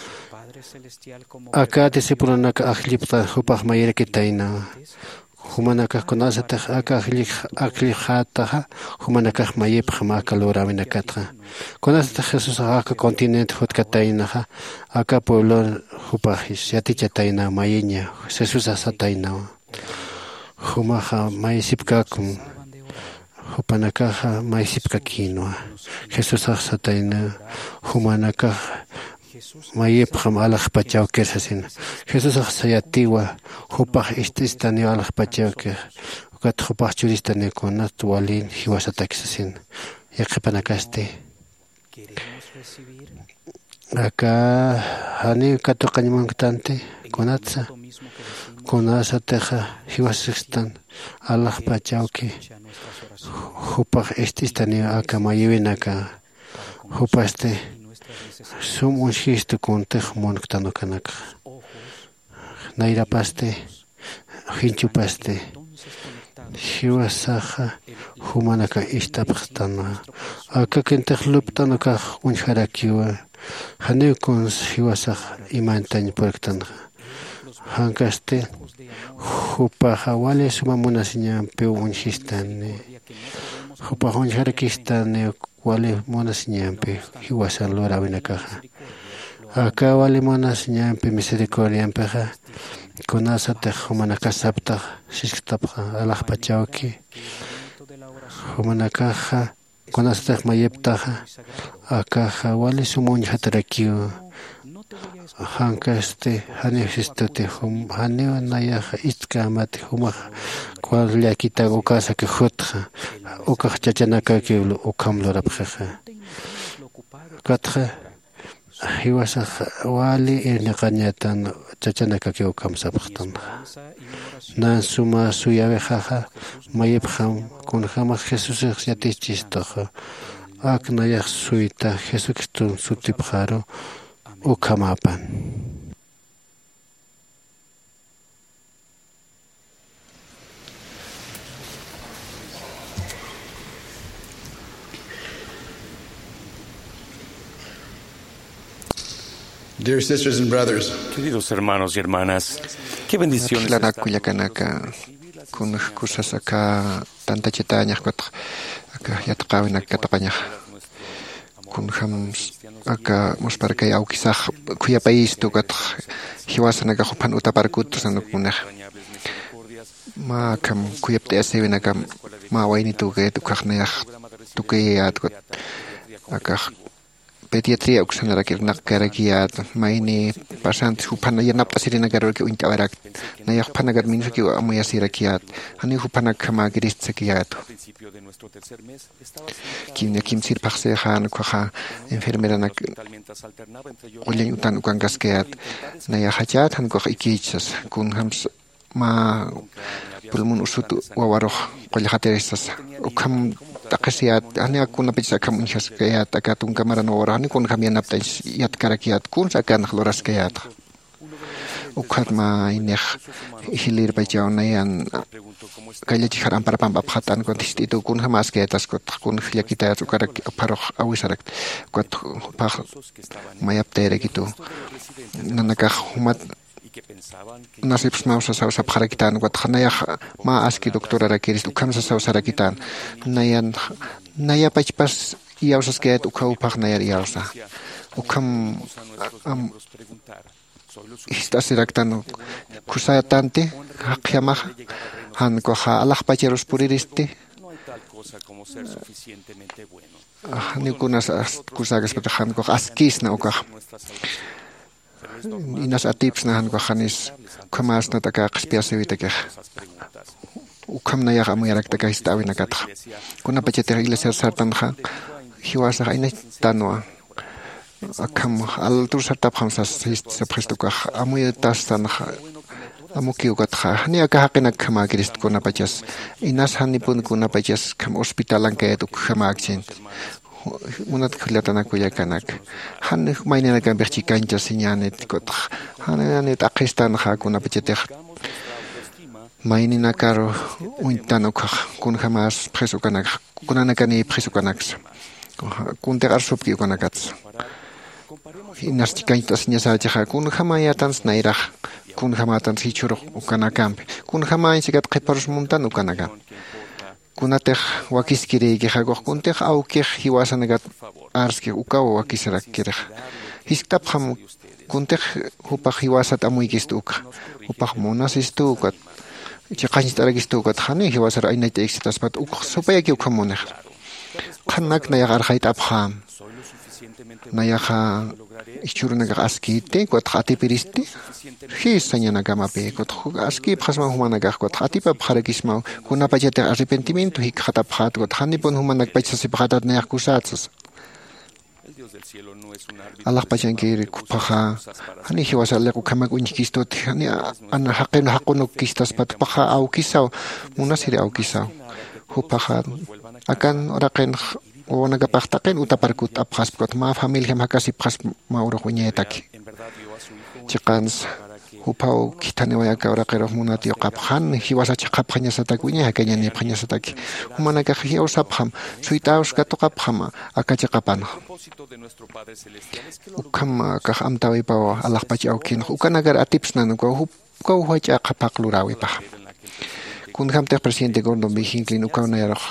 aka discipulonaka ahilyapta hupah mayirkitaina humanaka konasata aka aklijata humanaka mayip hamaka loraminakatra konasata Jesús aka continente hutkataina aka pueblo hupahis yatichataina mayiña Jesús asataina humaha maisipkakum Hupanakaja maisipka quinoa. Jesús sataina humanakaja mayepjam alaj pachauke sasin. Jesús sayatiwa hupaj ististani alaj pachauke. Ukat hupaj churistani konat walin hiwasatak sasin. Yaqipanakaste. Acá hani katoqañimankutante konatsa. Konasa teja hiwasistan alaj pachauke. Hupaj ististani acá mayewinaka. Hupaste sum unxisto contej monctano kanaka. Nairapaste, hinchupaste, hiwasaja, humanaka istapstana. Acá kentej luptanaka unjarakiwa. Hanekons hiwasaj imantañ puerktana. Hankaste, hupaja wale sumamunasiñampe unxistane. Hupaja unjarakistane. Wale monas ñampe hiwasan lora winakaja. Acá wale monas ñampe misericordia ampeja. Konasa te humanaka sapta siskitapja alaj pachauki. Humanakaja konasa te mayeptaja. Acá wale sumun hatarakiu. Hankaste hani existote hum hani nayaja itka mate humaj cual yakita ukasa que jutja ukaj chachanaka que ukam lorapjeja katja hiwasa wali irniqañatan chachanaka que ukam sapjtan nan suma suyavejaja mayepjam kun jamás Jesús yatichistoja ak nayaj suita Jesucristo sutipjaro ukamapan. Dear sisters and brothers, queridos hermanos y hermanas, qué bendiciones. La nakuyakanaka kun kusas acá tanta chetaña acá ya taqawina kataqaña kun hams acá mos para que au quizás cuya país tu kat hiwasanaka hupan utaparkut sanuk munah ma kam kuyapte asevina kam ma waini tu que tu kharnayah tu que at acá pediatría uxanara que nakarakiat maini pasant hupana yanapta sirina garor que untabarak nayah panagar minfa que amoya sirakiat hani hupana kama gristsikiat kim kim sir paxe han khoha enfermera nak ollen utan ukangaskeat nayah hachat han kho ikichas kun hams ma pulmun usut wawaroh qolhaterisas ukam taqsiat ani akuna pizza kam unhas kayat akatun kamara no orani kun kamian aptais yat karakiat kun sakan khloras kayat ukhat ma ineh hilir bajaonayan kayat haram para pam abkhatan kon tistitu kun hamas kayatas kot kun yakita ukarak paroh awisarak kot pa mayaptere gitu nanaka humat nasib smausa sausa pharakitan wat khanaya ma aski doctora rakiris ukamsa sausa rakitan nayan naya pachpas yausas ket ukau pagnayer yausa ukam am istasiraktan kusayatante hakyamah han ko ha allah pacheros puririste ni kunas kusagas patahan ko askis na ukah inas atips na han ko khanis kamas na taka qspiasevita ke ukam na yaga muyarak taka istawina katha kuna pachete iglesia sartan kha hiwasa ina tanwa akam al tur sartap khamsa se presto ka amuy tastan kha amuki ukatha ni aka haqina khama krist kuna pachas inas hanipun kuna pachas kham hospitalan ke tu khama akchen munat khlatana kuya kanak han mainena kan berchi kancha sinyanet kot han ne takistan kha kuna pachete mainina karo uintano kun jamás preso kanak kuna nakani preso kanak kun ter arsopki kanak inas tikanta sinyasa cha kun jamaya tan snaira kun jamatan sichuro kanakam kun jamay sigat qeparos muntan kanakam kunatej wakiskiri que jagoj kuntej au que hiwasanagat arske ukaw wakisarak kiraj hiskap ham kuntej upaj hiwasat amuykistuk upaj monas istuk chiqanchitaragistu qatkhani hiwasar aynayta exitaspat uk supayaki ukhamunaq qhanak nayaq arqayta apqam nayaqa ichurunaqa askiti qatqa atipiristi hisañanakamapi qatqa aski phasma humanaqa qatqa atipa pharakisma kunapachate arrepentimiento hikqata phat qatqani pon humanak pachasi phatat nayaq kusatsas Allah pachanki kupaha hani hiwasa leku kamak uñikistot hani ana haqen haqunuk kistas pat paha au kisau munasiri au kisau hupaha akan oraqen onaga pahtaqen utaparkut apkhas prot ma familia makasi phas ma uro uñetaki chiqans hupau kitane wayaka oraqero munati qaphan hiwasa chaqaphaña satakuña hakanyani phaña sataki humanaga hiwsapham suitaus katoqaphama akachaqapana ukama ka amtawi pa Allah pachi aukin ukanagar atipsnan ko hup ko huacha qapaqlurawi pa kun hamte presidente Gordon B. Hinckley ukana yaro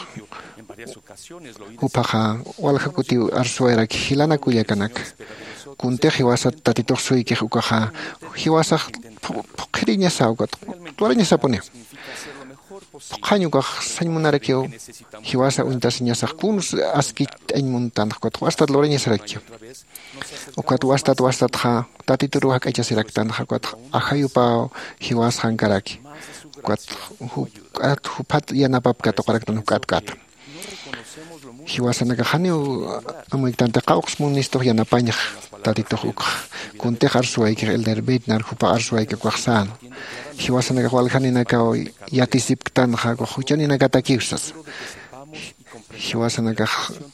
hupaha walha kuti arsuera hilana kuyakanak kunte hiwasa tatitoq suiki ukaha hiwasa phiriña saukat tuariña sapone Qhañuqa sañmunarakio hiwasa untasiña saqkunus askit aymuntan qat wastat loreña sarakio ukat wastat wastat ha tatituru hak'acha siraktan qat ahayupa hiwas hankaraki qat hukat hupat yanapapka toqaraktan hukat kat hiwasanaqa haniu amuiktanta qawqs munistoq yanapañaq tatituq uk kunte arsuayki elder beitnar hupa arsuayki qaqsan hiwasanaqa walhaninaka yatisiptan ha huchaninaka takiusas hiwasanaqa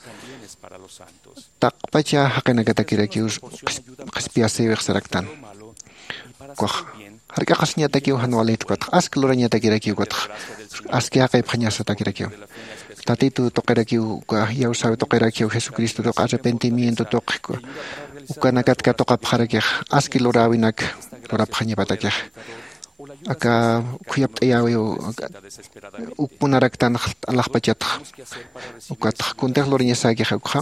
taqpacha haqinaka takirakius qispiasiwiq saraktan qaq harqa qasña takiu hanwalit qat askluraña takirakiu qat aski haqay phañasa takirakiu tatitu toqirakiu qa yawsawi toqirakiu Jesucristo toq arrepentimiento toq ukanakatka toqapharakij aski lurawinak luraphaña patakij aka kuyapt'ayawi ukpunaraktan alaqpachat ukat kuntej loriñasaki hawqa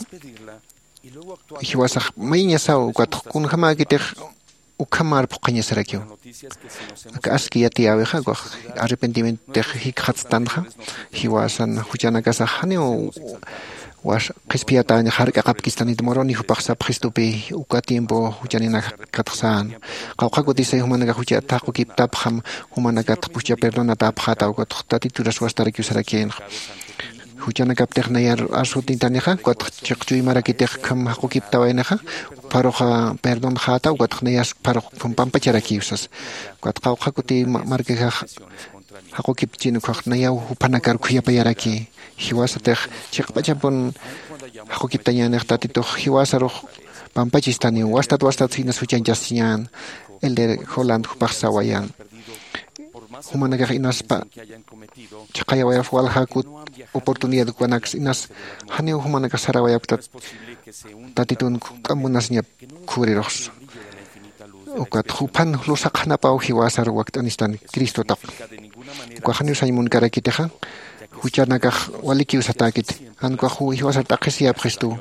hiwasaq mayñasaw ukat kunhamakitej ukhamar phuqañasarakiw aka aski yatiyawi haqqa arrepentimiento hikqatstanja hiwasan huchanakasa haniu was qispiyataña harqa qapkistanit moroni hupaqsa Cristopi uka tiempo huchanina katqsan qawqaku tisay humanaqa hucha taqu kiptapkham humanaqa pucha perdonata apkhata uka tatituras wastarkiusarakin huchana kaptejnayar asutintaniqa qat chiqchuymarakitej kham haqu kiptawainaqa paroqa perdon khata uka tqnayas paroq pampacharakiusas qat qawqaku ti marqiqa haqu kipchinu qaqnayaw hupanakar khuyapayaraki hiwasatej chiqpachapun haqu kiptañanaj tatituq hiwasaruq pampachistani wastat wastat sinas huchanchasñan elder Holland hupaqsawayan humanakaj inaspa chaqayawayaf walhakut oportunidad kuanax inas haniu humanakaj sarawayaptat tatitun kamunasña kurirox ukat hupan lusaqhanapaw hiwasar waqtanistan Cristo taq uka haniu saymun karakiteja huchanakaj walikiusatakit anqa hu hiwasar taqisiyap Cristo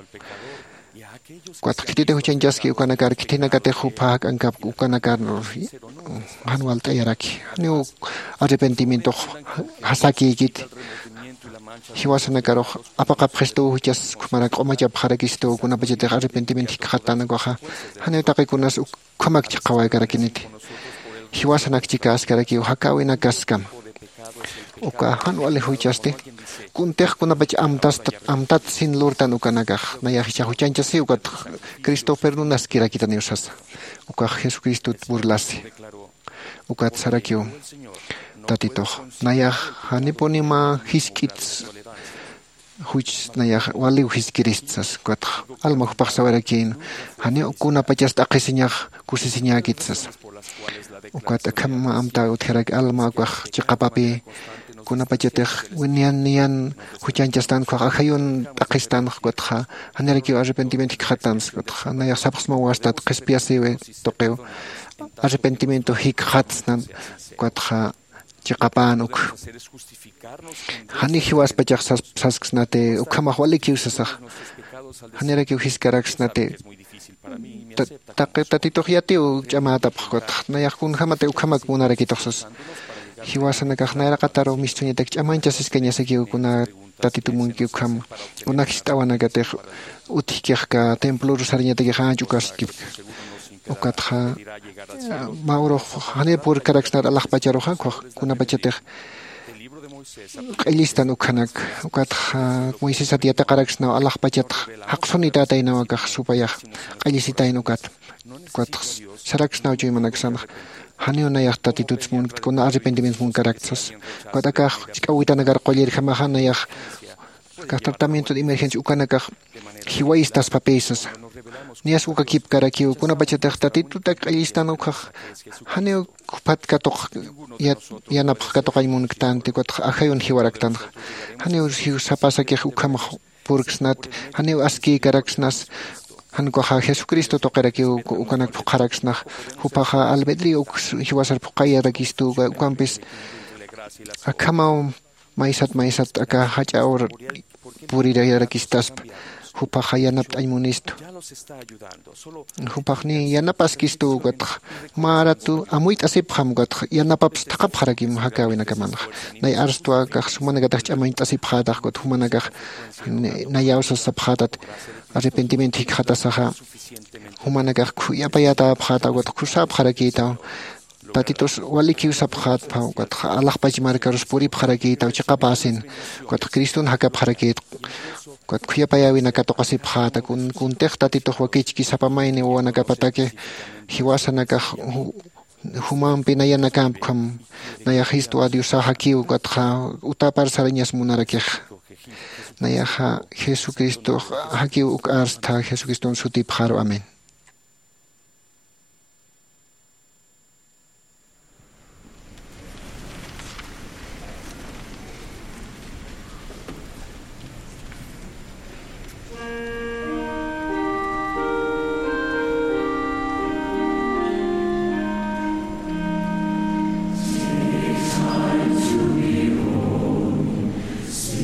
Cuatro kitite huchanchaski ukanakar kitinakate hupak ankap ukanakar hanwal tayaraki niu arrepentimiento hasaki kit hiwasanakaro apaqap Cristo huchas kumarak omachap harakisto kunapachete arrepentimiento khatana goha hanu taqikunas kumak chaqaway karakiniti hiwasanak chikas karaki hakawina kaskam uka hanwal huchaste kuntej kunapach amtas amtat sin lurtan ukanakaj nayahicha huchanchasi ukat Cristo perdonas kirakitani usas uka Jesucristo burlasi ukat sarakiu tatito nayaj haniponima hiskits huch nayaj wali hiskiritsas ukat alma hupaqsawarakin hani kunapachas taqisiñaj kusisiñakitsas ukat kama amta utjerak alma uka chiqapapi kunapachetej winian nian huchanchastan khayun taqistan qotja hanerki arrepentimiento khatans qotja naya sapsma wastat qispiasiwe toqeu arrepentimiento hikhatsnan qotja chiqapan uk hani hiwas pachaq sasksnate ukhamah walikiusasaq hanerki hiskaraksnate tatito yatiu chamata qotja naya kun hamate ukhamak munaraki toqsas hiwasana kahnara kataro mistuñetek chamanchas escañasekiu kuna tatitumunkiu kam una histawana gatej utikka templo rosariñetek hanchukaskip ukatja Mauro hane por karaksnar alajpacharoja kuna pachatek q'ilistan ukhanak ukatja Moisés atiata karaksna alajpachat haqsonita tainawakaj supayaj q'ilisitayn ukat ukat saraksna uchuymanaksan Haneo nayah tatituts mun kuna arrepentimientos mun karaktas. Kuataka chikawitana gar qolir jamahana yah tratamiento de emergencia ukanaka hiwaistas papesas. Nias uka kip karakiu kuna bachatah tatitutak q'illistana ukaj haneo kupat katok yanap katok aymun ktante kuat ajayun hiwaraktan. Haneo hiu sapasakih ukamah purksnat haneo aski karaksnas Hankoha Jesucristo toqeraki ukanak puqaraksnaq hupaqa albedrío hiwasar puqayarakistu ukampis akama maisat maisat aka hach'awr purirayrakistas hupaqa yanapt aymunistu hupaqni yanapaskistu ukat maratu amuit asipqam ukat yanapaps taqapqarakim hakawinakamanta nay arstua kaq sumanakataq ch'amayn t'asipqataq ukat humanakaq nayawsas sapqatat arrepentimiento hikatasaja humanakaq khuyapayata apqata ukat khusapqarakita tatitos walikiu sapqat pa ukat alaqpachimarkarus puripqarakita chiqapasin ukat Criston hakapqarakit ukat khuyapayawina katoqasipqata kun kunteq tatitoq wakichki sapamayni wanakapatake hiwasanakaq humanpi nayanakampqam nayahistu adiusahakiu ukat utapar sarañas munarakej Nayaha Jesucristo haki uk arsta Jesucristo suti pharo amen.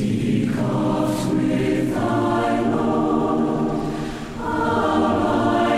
I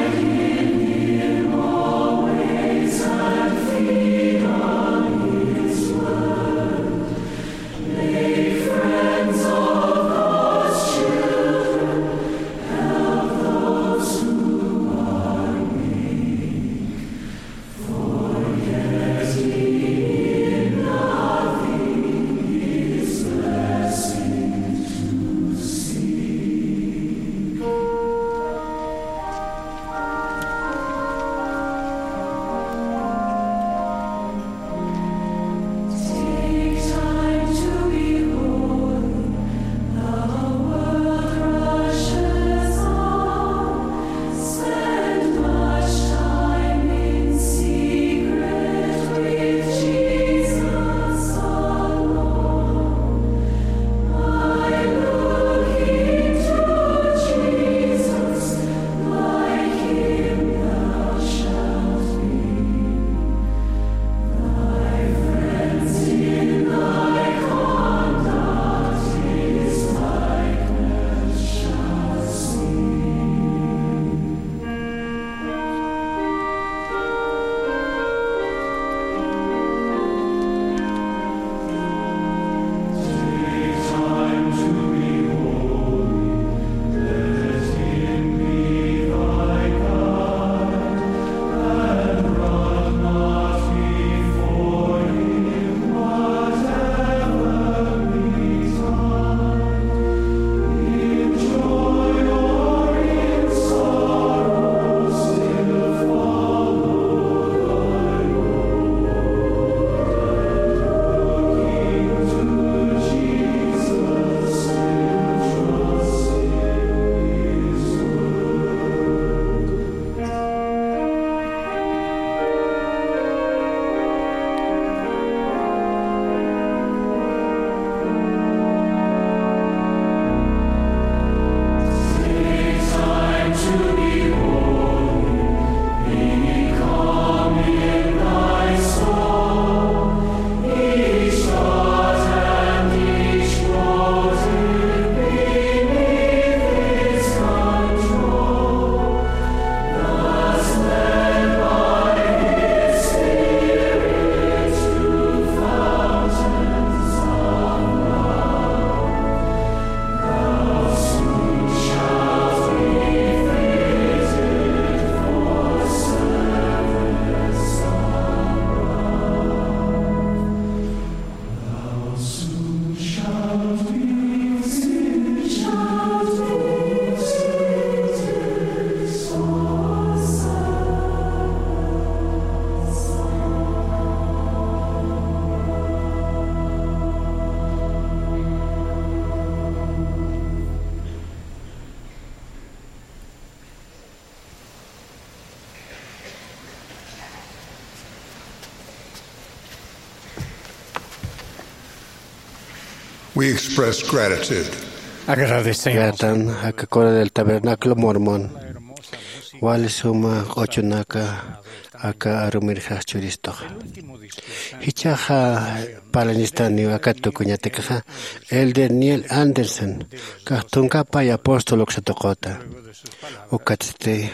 We express gratitude. Agradecemos. Gatan akakora del tabernáculo mormón. Wali suma ochunaka aka arumirja churisto. Hichaja palanistani akatu kuñatekaja el de Neil Anderson kahtunka pay apóstolo xatokota. Ukatzte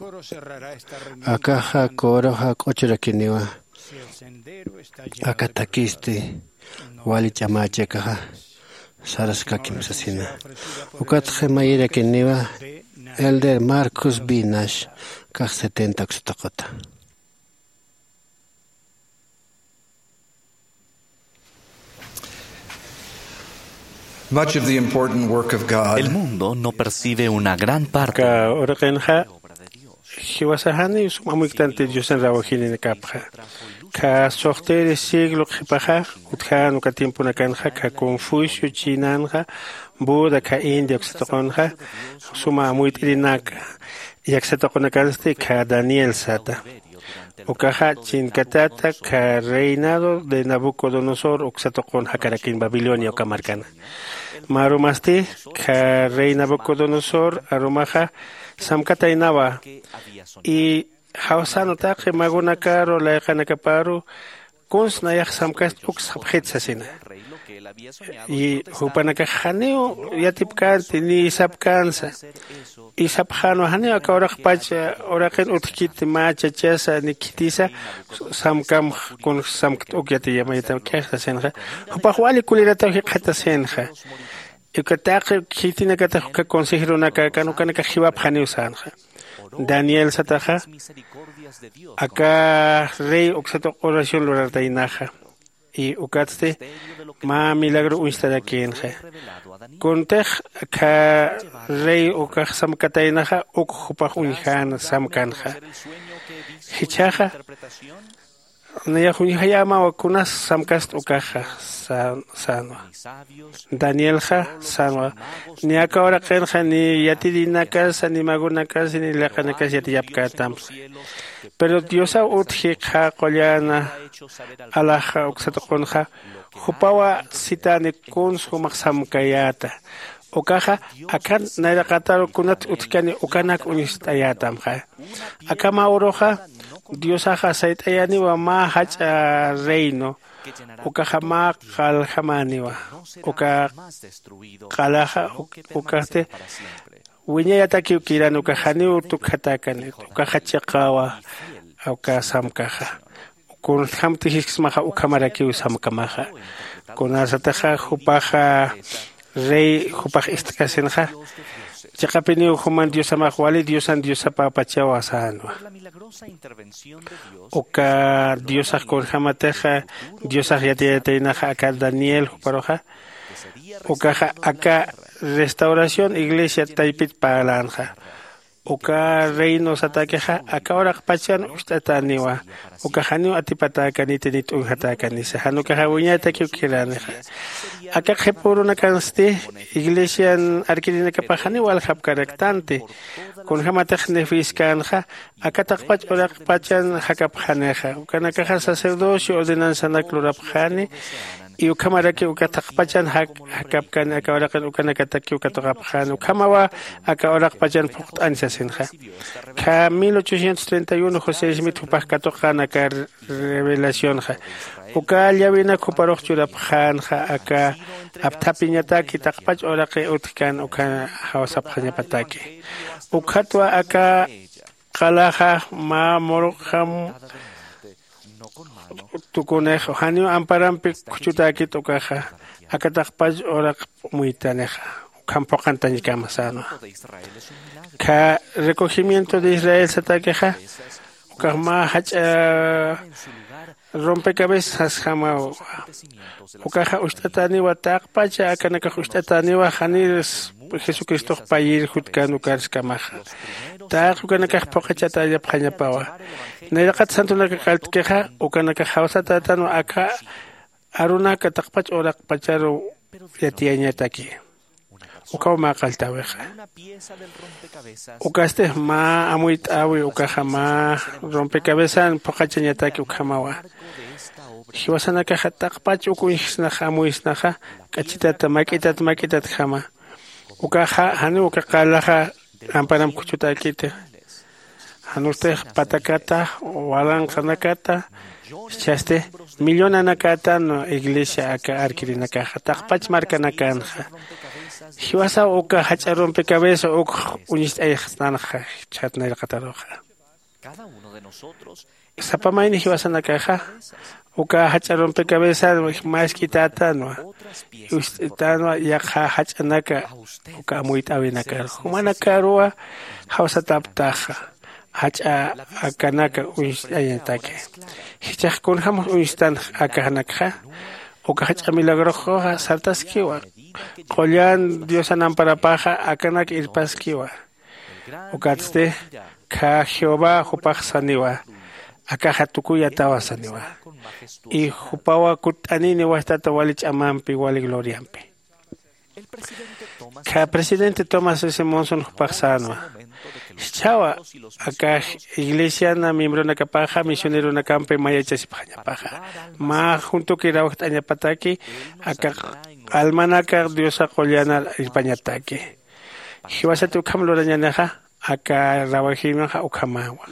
akaja koroja ochurakiniwa akatakiste wali chamachekaja saraskakim sasina. Ukatje mayira kiniwa Elder Marcus Binash, kah setenta xatokota. Much of the important work of God. El mundo no percibe una gran parte. Hiwasahani sumamiktanti Dios en rawahini nekapja. Ka sohtere siglo khipaja uthan ka tiempo nakanja ka Confucio chinanja Buda ka India xatokonja suma muitrinaka yaxatokonakanste ka Daniel sata. Ukaja chinkatata ka reinado de Nabucodonosor uxatokon hakarakin Babilonia o Kamarcana. Marumasti ka rey Nabucodonosor arumaja samkatainaba y hausano taqe magunakaro la kanakaparu kuns nayak samkas uksabhetsasina y hupanaka haneo yatipkanti ni sabkansa y sabhano haneo akaorak pacha oraken utkit macha chasa ni kitisa samkam kun samkt ukyati yamayta kesa senja hupahwali kulirata hikata senja ikataq kitina kata ka consejero naka kanu kanaka hiwap haneo sanja Daniel sataja acá rey oxato oración loratainaja y ukaste ma milagro unstada kenja kontej ka rey okaj samkatainaja okjupaj unjan samkanja hichaja naya hunjayama wakunas samkast okaja sanwa Danielja sanwa ni akora kenja ni yatidinakas ni magunakas ni laqanakas yatiyapkatams pero Diosa utjija qollana alaja oxatokonja hupawa sitani kuns humaksamkayata okaja akan nairaqataro kunat utkani ukanak unistayatamja akama oroja Diosaja saitayani wa ma hacha reino ukaja ma qalhamaniwa uka qalaja ukaste wiñayataki ukirani ukajani utukhatakani ukaja chiqawa uka samkaja kun hamtijismaja ukamaraki usamkamaja kunasataja hupaja rey hupaj istkasenja Chakapini human Dios amahwali Dios an Dios apapachawa sanwa. Oka Dios akon hamateja Dios ahyatinaja acá Daniel huparoja. Oka acá restauración iglesia taipit palanja. Oka reino satakeja acá ora pachan ustataniwa. Oka hanu atipataka ni tenit unhataka ni se hanu kahawinya takiukiraneja. Acá jepuruna kanste iglesia arkirina kapahani wal hapkaraktante con hamatech nefiskanja acá takpach ora pachan hakaphaneja ukanakaja sacerdocio ordenanza naklurapjani y ukamaraki ukatakpachan hakapkan acá ora ukanakataki ukatokapjan ukamawa acá ora pachan pukt ansasenja ka mil ochocientos treinta y uno José Smith upajkatokana ka revelación ja ukalla vina kuparok churapjanja acá aptapiñataki takpach oraqe utkan uka hawasapjanya pataki ukatwa acá qalaja ma morojam tukunejo hanio amparampi kuchutaki tukaja acá takpach oraq muitaneja kampoqantañikama sano ka recogimiento de Israel satakeja ukama hacha rompecabezas jamao ukaja ustatani wa taqpacha akanaka ustatani wa hanires Jesucristo payir hutkanu karskamaja taq ukanaka poqachata ya phañapawa niraqat santuna kaltkeja ukanaka hawsata tanu aka aruna ka taqpach oraq pacharo yatiañataki ukaw maqaltaweja ukaste ma amuit awi ukaja ma rompecabezas poqachañataki ukamawa hiwasanaka taqpach ukunisnaqa amuisnaqa kachitata makitata makitata kama ukaja hani ukaqalaqa amparam kuchutakite hanustej patakata walanqanakata chaste millonanakata no iglesia aka arkirinakaja taqpach markanakanja hiwasa uka hach'arumpi cabeza uk unis ayqnanaqa chatnayraqataruqa sapamayni hiwasanakaja uka hach'arumpi cabeza más kitata no ustano yaqa hach'anaka uka amuyta awinaka humanakaruwa hawsataptaqa hach'a akanaka unis ayantake hichaq kunhamus unistan akahanaka uka hach'a milagroqa saltaskiwa qollan Diosanamparapaqa akanaka irpaskiwa ukaste ka Jehová hupaq saniwa akaja tukuya tawa saniwa y hupawa kutanini wastata wali ch'amanpi wali gloriampi ka presidente Thomas S. Monson hupaq sanwa chawa aka iglesia na miembro na kapaja misionero na campe mayachasipaqñapaqa ma junto que rawaqt'añapataki aka almanaka diosa qollana irpañataki hiwasati ukhamlurañanaqa aka rawajimaqa ukhamawa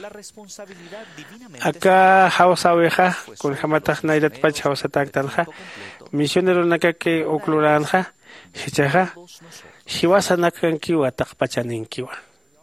aka hawsaweqa kun hamataq nayratpach hawsatanqa misionero nakaki ukluranja hichaqa hiwasanakankiwa taqpachaninkiwa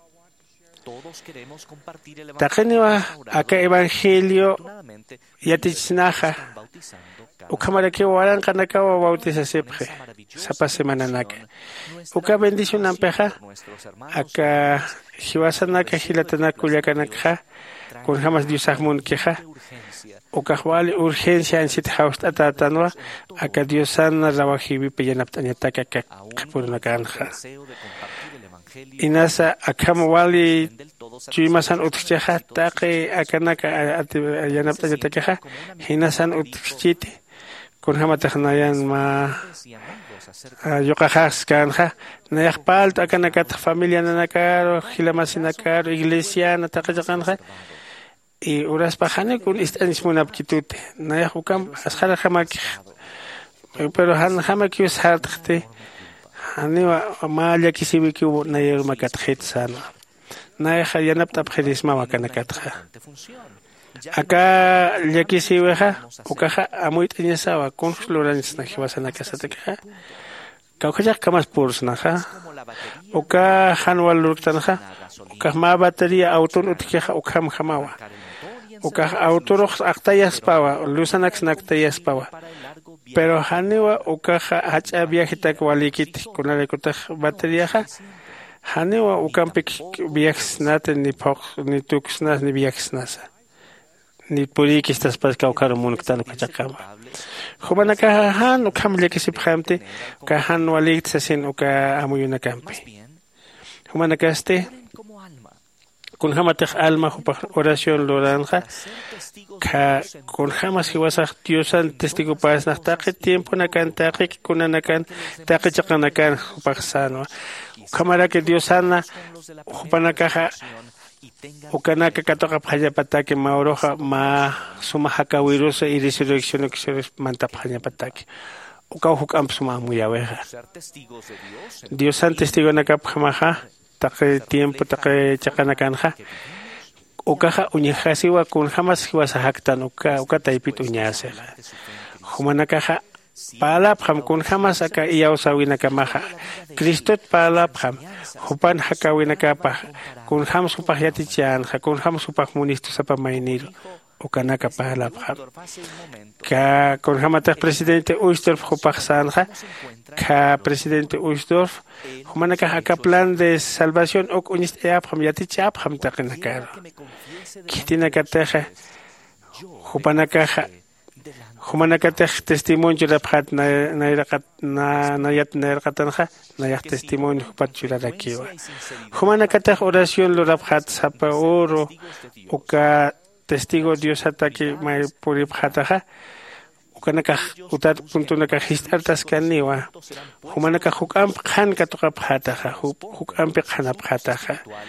taqiniwa aka evangelio yatichisnaqa ukhamarakiwa waranqanakawa bautizasipqi sapa semananaka uka bendicionanpiqa aka hiwasanaka hilatanaka ullakanakaqa kun hamas diosaqmunkiqa ukaq wali urgencia ansita hawst'atatanwa aka diosana rawajipipi yanapt'añataka aka qhipurinakanja inasa akama wali chuymasan utqchaqa taqi akanaka yanapt'añatakaqa hinasan utqchiti kun hamataq nayan ma yoqaqas kanja nayaq palta akanakataq familia nanakaro hilamasinakaro iglesia nataqachaqanja y uraspaqani kun ist'anismunapkitute nayaq ukam asqara hamaki pero han hamakius hartaqti haniwa malla kisiwiki nayar makatqit sana nayaq yanaptapqirismawa kanakatqa aka llakisiweqa ukaqa amuyt'añasawa kunxluranisna hiwasanakasatakaqa kawkallaq kamas pursnaqa uka hanwal lurktanaqa uka ma batería autor utkiqa ukham hamawa uka autoroq aqtayaspawa lusanax naqtayaspawa pero haniwa ukaqa hach'a viajitaka walikiti kunalaykutaq bateriaqa haniwa ukampik viajisnata ni phuq ni tuksnas ni viajisnasa ni puriki estas pas kaukaro munuktano kachakama humanaka han ukam llakisipqamti uka han waliktasin uka amuyunakampi humanaka este kun hamataq alma hupaq oración loranja ka kun hamas hiwasaq diosan testigo pasnaq taqi tiempo nakan taqi kunanakan taqi chaqanakan hupaq sanwa ukamaraki diosana hupanakaqa ukanaka katoqa phallapataki mauroqa ma suma hakawirusa y resurrección que mantaphañapataki uka huk'ampi suma amuyaweqa diosan testigo nakapqamaqa taqi tiempo taqi chaqanakanja ukaqa uñajasiwa kun hamas hiwasa haktan uka uka taypit uñasiqa humanakaqa palapqam kun hamas aka iyawsawinakamaqa Cristot palapqam hupan hakawinakapaq kun hamas hupaq yatichanqa kun hamas hupaq munisto sapamayniro ukanaka palapqam ka kun hamataq presidente Uysdorf hupaq sanqa ka presidente Uysdorf humanaka aka plan de salvación uk uñist'ayapqam yatichapqam taqinakaro kitinakataqa hupanakaqa humanakataq testimonio raphat na nayraqat na nayat nayraqatanqa nayaq testimonio hupat churarakiwa humanakataq oración lo raphat sapa oro uka testigo Dios ataki may puripqataqa ukanaka utat puntunaka histartas kaniwa humanaka huk'ampi qhan katuqapqataqa huk'ampi qhanapqataqa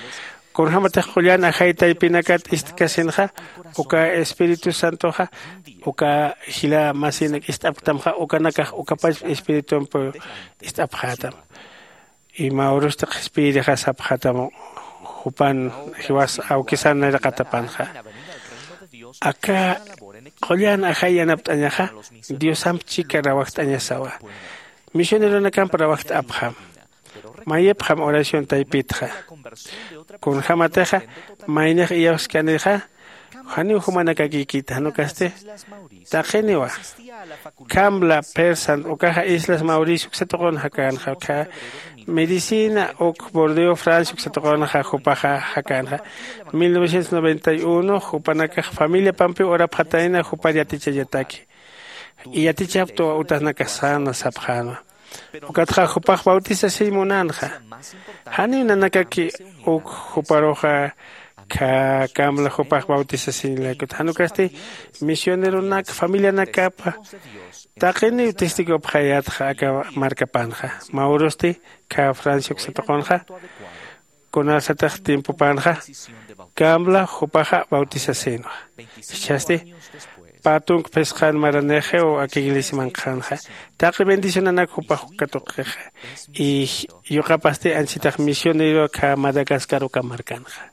con hamata julian ajaita y pinacat istkasenja uka Espíritu Santo ja uka hila masina istaptamja uka naka uka pas Espíritu po istaphatam y maurusta espíritu ja saphatam hupan hiwas aukisan na katapanja acá julian ajayan aptañaja Dios am chica rawaktaña sawa misionero na campara wakt abham Mayep ham oración taipitja. Con hamateja, mainej ios caneja, hani humana kakikita, no caste. Tajeniwa. Cambla persan, okaja Islas Mauricio, se tocan hakan haka. Medicina, ok Bordeo, Francia, se tocan hajupaja hakanja. mil novecientos noventa y uno, jupanaka, familia Pampi, ora pataina, jupariaticha yataki. Y yaticha apto utasnaka sana sabjana. Ukatja jupaj bautiza simonanja. Hani nanakaki uk juparoja ka kamla jupaj bautiza sin la kutanu kasti misionero nak familia nakapa. Takeni testigo pjayatja ka marca panja. Maurosti ka Francia xetokonja. Konasataj tiempo panja. Kamla jupaja bautiza sino. Chasti Patung pescan maraneje o aquí iglesia manjanja. Taque bendición a nacupa catoqueja. Y yo capaz de ansitar misionero a Madagascar o Camarcanja.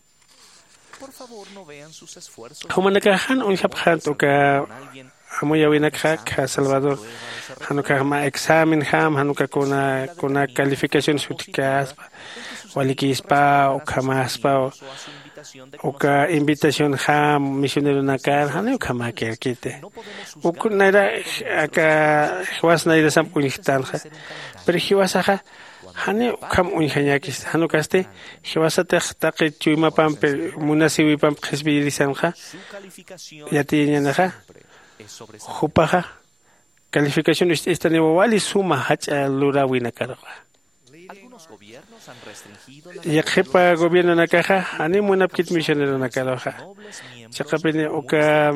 Como nakajan un japjanto que amoya winakja que Salvador. Hanuka ma examen ham, hanuka con una con una calificación suticas. Walikispa o kamaspa o Oka invitación ham misionero nakar hanu kama kerkite. Oku naira aka was naira sam unistanja. Pero hiwasaja hanu kam unhanyakis hanu kaste hiwasata taqi chuima pampe munasiwi pampe khesbirisanja. Yati nyanaja. Hupaja calificación esta nueva wali suma hacha lurawina karwa. Ya jepa gobierno na caja, ani muena pkit misionero na caja. Chakapene oka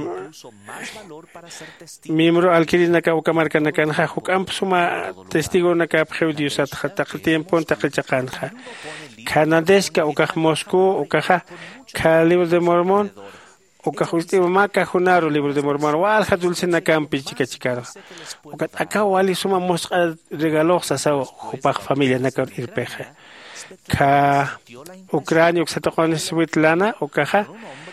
miembro alquiler na ka oka marca na canja, hukam suma testigo na ka pjeudiusat hatak tiempo tak chakanja. Canadesca oka Moscú oka ka libro de Mormón. Oka justi maka junaro libro de Mormón. Wal hadulse na campi chica chicara. Oka acá wali suma mosca regaló sasao hupag familia na ka irpeja. Ka Ucrania se tocó en Svitlana o caja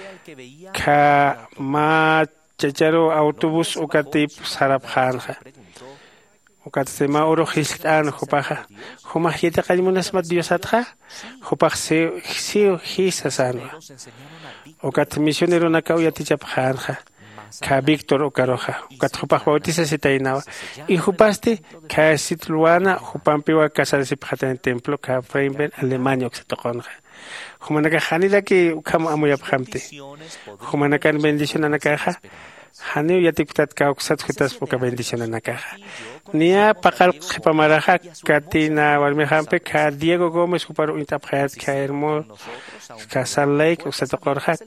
ka ma chacharo autobús o katip sarabhanja o katsema oro histan hopaja homa hita kalimunas mat diosatja hopaj se si hisasan o kat misionero na kauya tichapjanja ka Víctor o caroja o kat hopaj bautiza sitainawa y hopaste ka Sitluana hopampiwa casa de sipjata en templo ka Freiberg Alemania se toconja humanaka hanila ki kam amoya phamte humanaka bendición na caja hani yatiktat ka oksat khitas poka bendición na caja nia pakal khipamaraja katina walmejampe ka Diego Gómez huparo intapjat ka hermo ka Salt Lake o se tocorja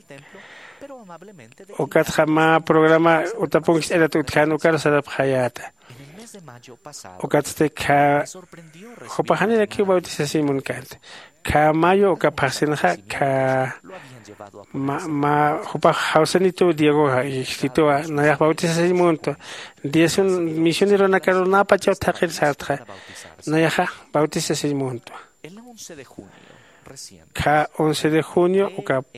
o kat jama programa utapungis era tutkanu kar sarap hayata o kat te ka hopahani la ki bautiza simon kant ka mayo o ka pasenja ka ma ma hopa hausanito Diego hito na ya bautiza simon to diez un misionero na karona pa chau takir sartra na ya bautiza simon to ka once de junio o ka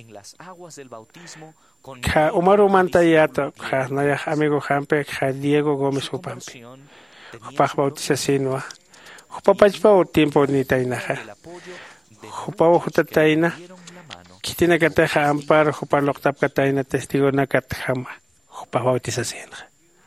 ka Umaru Mantayata ka na amigo Jampe ka Diego Gómez Upampi pa bautiza sinwa pa pachpa o tiempo ni tainaja pa o hutataina kitina kataja amparo pa loktap kataina testigo na katjama pa bautiza sinwa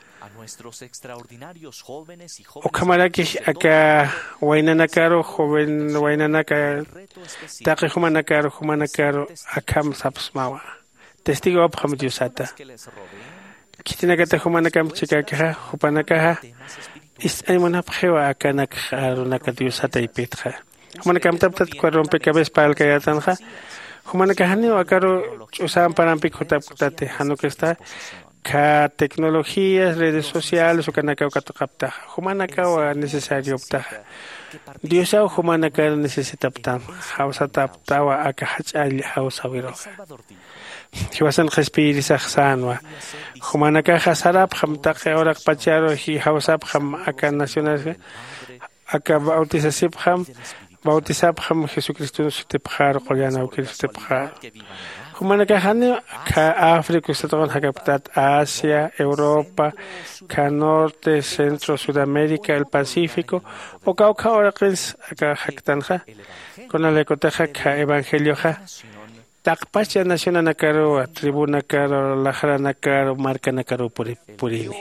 o kamaraki aka wainanakaro joven wainanaka taqi humanakaro humanakaro akam sapsmawa testigo abham diosata kitina kata humana kam chika ka hupana ka is ay mona phewa akanak haruna ka diosata ipetja humana kam taptat ko rompe cabez pal kayatan ha humana ka hani akaro usam parampi khotap tate hanu que está ka tecnologías redes sociales o kanaka ka tapta humana ka wa necesario opta Dios au humana kar necesita ptam hausa taptawa aka hachal hausa wiro hiwasan khespiri saxanwa humana ka hasarap khamta ora pacharo hi hausa kham aka nacional aka bautisasip kham bautisap kham Jesucristo sutepkhar qolyana u kristepkhar humana ka hane ka África estaban hakaptat Asia, Europa, ka Norte, Centro, Sudamérica, el Pacífico, o ka ka ora kins ka haktanja con la lecoteja ka evangelio ja takpacha naciona nakaro tribuna karo lajara nakaro marca nakaro purini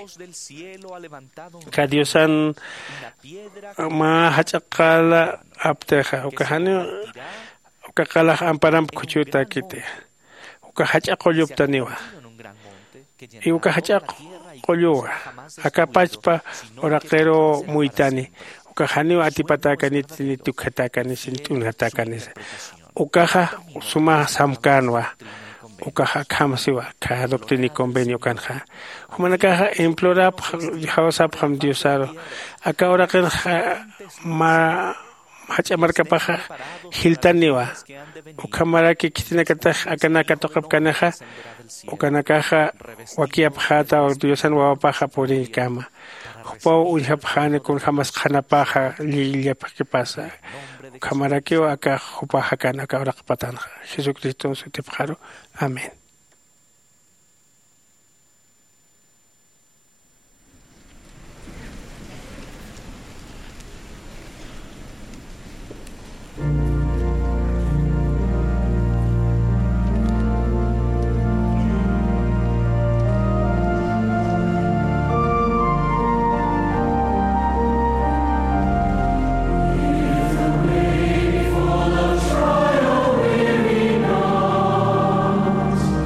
ka diosan ma hachaqala apteja o ka hane o ka kala amparam kuchuta kite uka hacha qolyuptaniwa y uka hacha qolyuwa akapachpa oraqero muitani uka haniwa atipatakani tukhatakani sintunhatakani ukaha suma samkanwa ukaha khamsiwa ka doctrina y convenio kanja humanakaha implora hausa pham diosaro aka oraqen ma hacha marca paja hiltaniwa ukamara que kitina kata akana katokap kanaja ukanakaja wakia pajata o diosan wa paja por el cama po uja pajane con jamás khana paja lilia que pasa ukamara que aka paja kana ka ora patan Jesucristo se te pajaro amén. Trial weary knows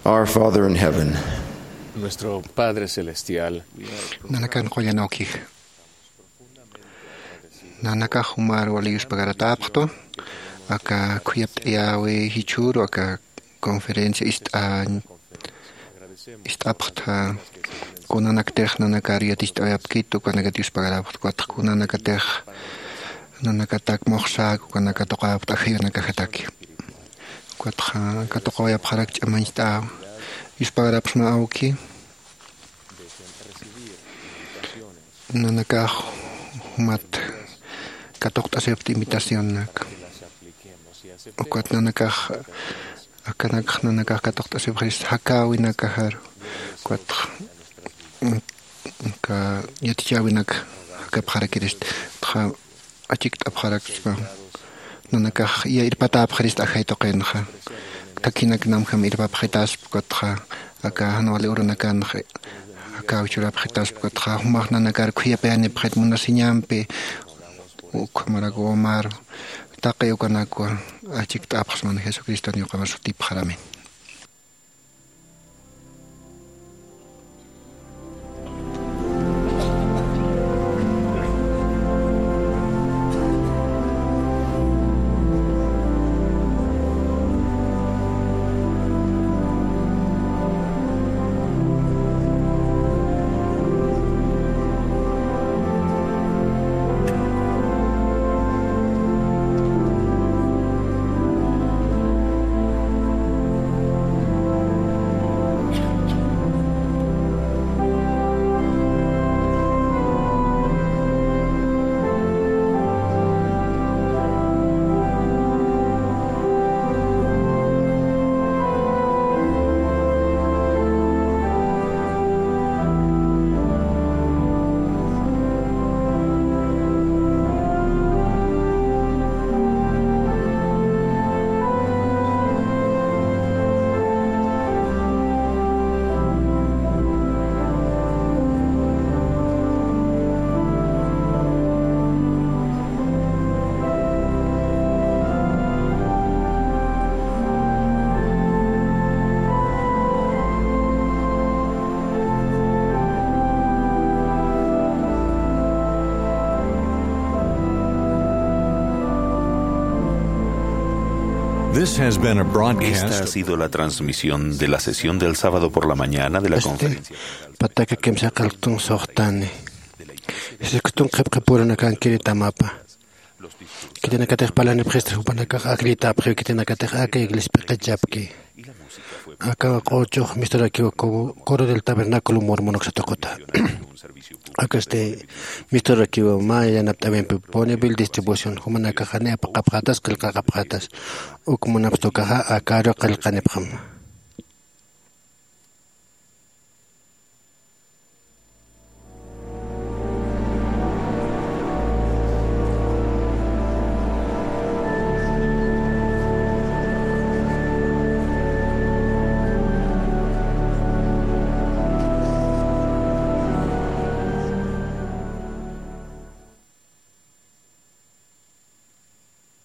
Our Father in heaven, Nuestro Padre Celestial, Nanakan Koyanauki. Nanaka Humar Walius Pagaratapto, Aka Kuyap Yawe Hichur, Aka Conferencia ist an ist Abta Kunanaktech Nanakaria ist Ayapkito, Kanagatis Pagarapt, Kunanakatech Nanakatak Moxak, Kanakatoka Tahianakataki. Quatro Katokoya Parak Amansta is Pagarapsma Auki Nanaka Humat Katokta Sept Imitación Okat Nanaka Akanak Nanaka Katokta Sepris Hakawinakahar Quatro Ka Yatiawinak Hakaparakirist Tra Achik Aparaksma Nanakah ia irpata apkhrist akhaito qenha takinak namkham irpa apkhritas pukotha aka hanwale urunakan aka uchura apkhritas pukotha humah nanakar khuya peane apkhrit munasinyampe ukmarago mar taqayo kanako achik tapkhsman Jesucristo ni qamar sutip kharamen. Esta ha sido la transmisión de la sesión del sábado por la mañana de la conferencia. Pataka kemsa kaltun sohtani. Sekutun qepqepurana kan kiritamapa. Kitena katej palane presta upanaka akrita pre kitena katej ake iglesia peqachapki. Acá ocho mister aquí coro del tabernáculo mormonoxatocota. Acá este mister aquí maya también pone bill distribución humana cajane apaqapatas qalqaqapatas o como napstocaja acá ro qalqanepam.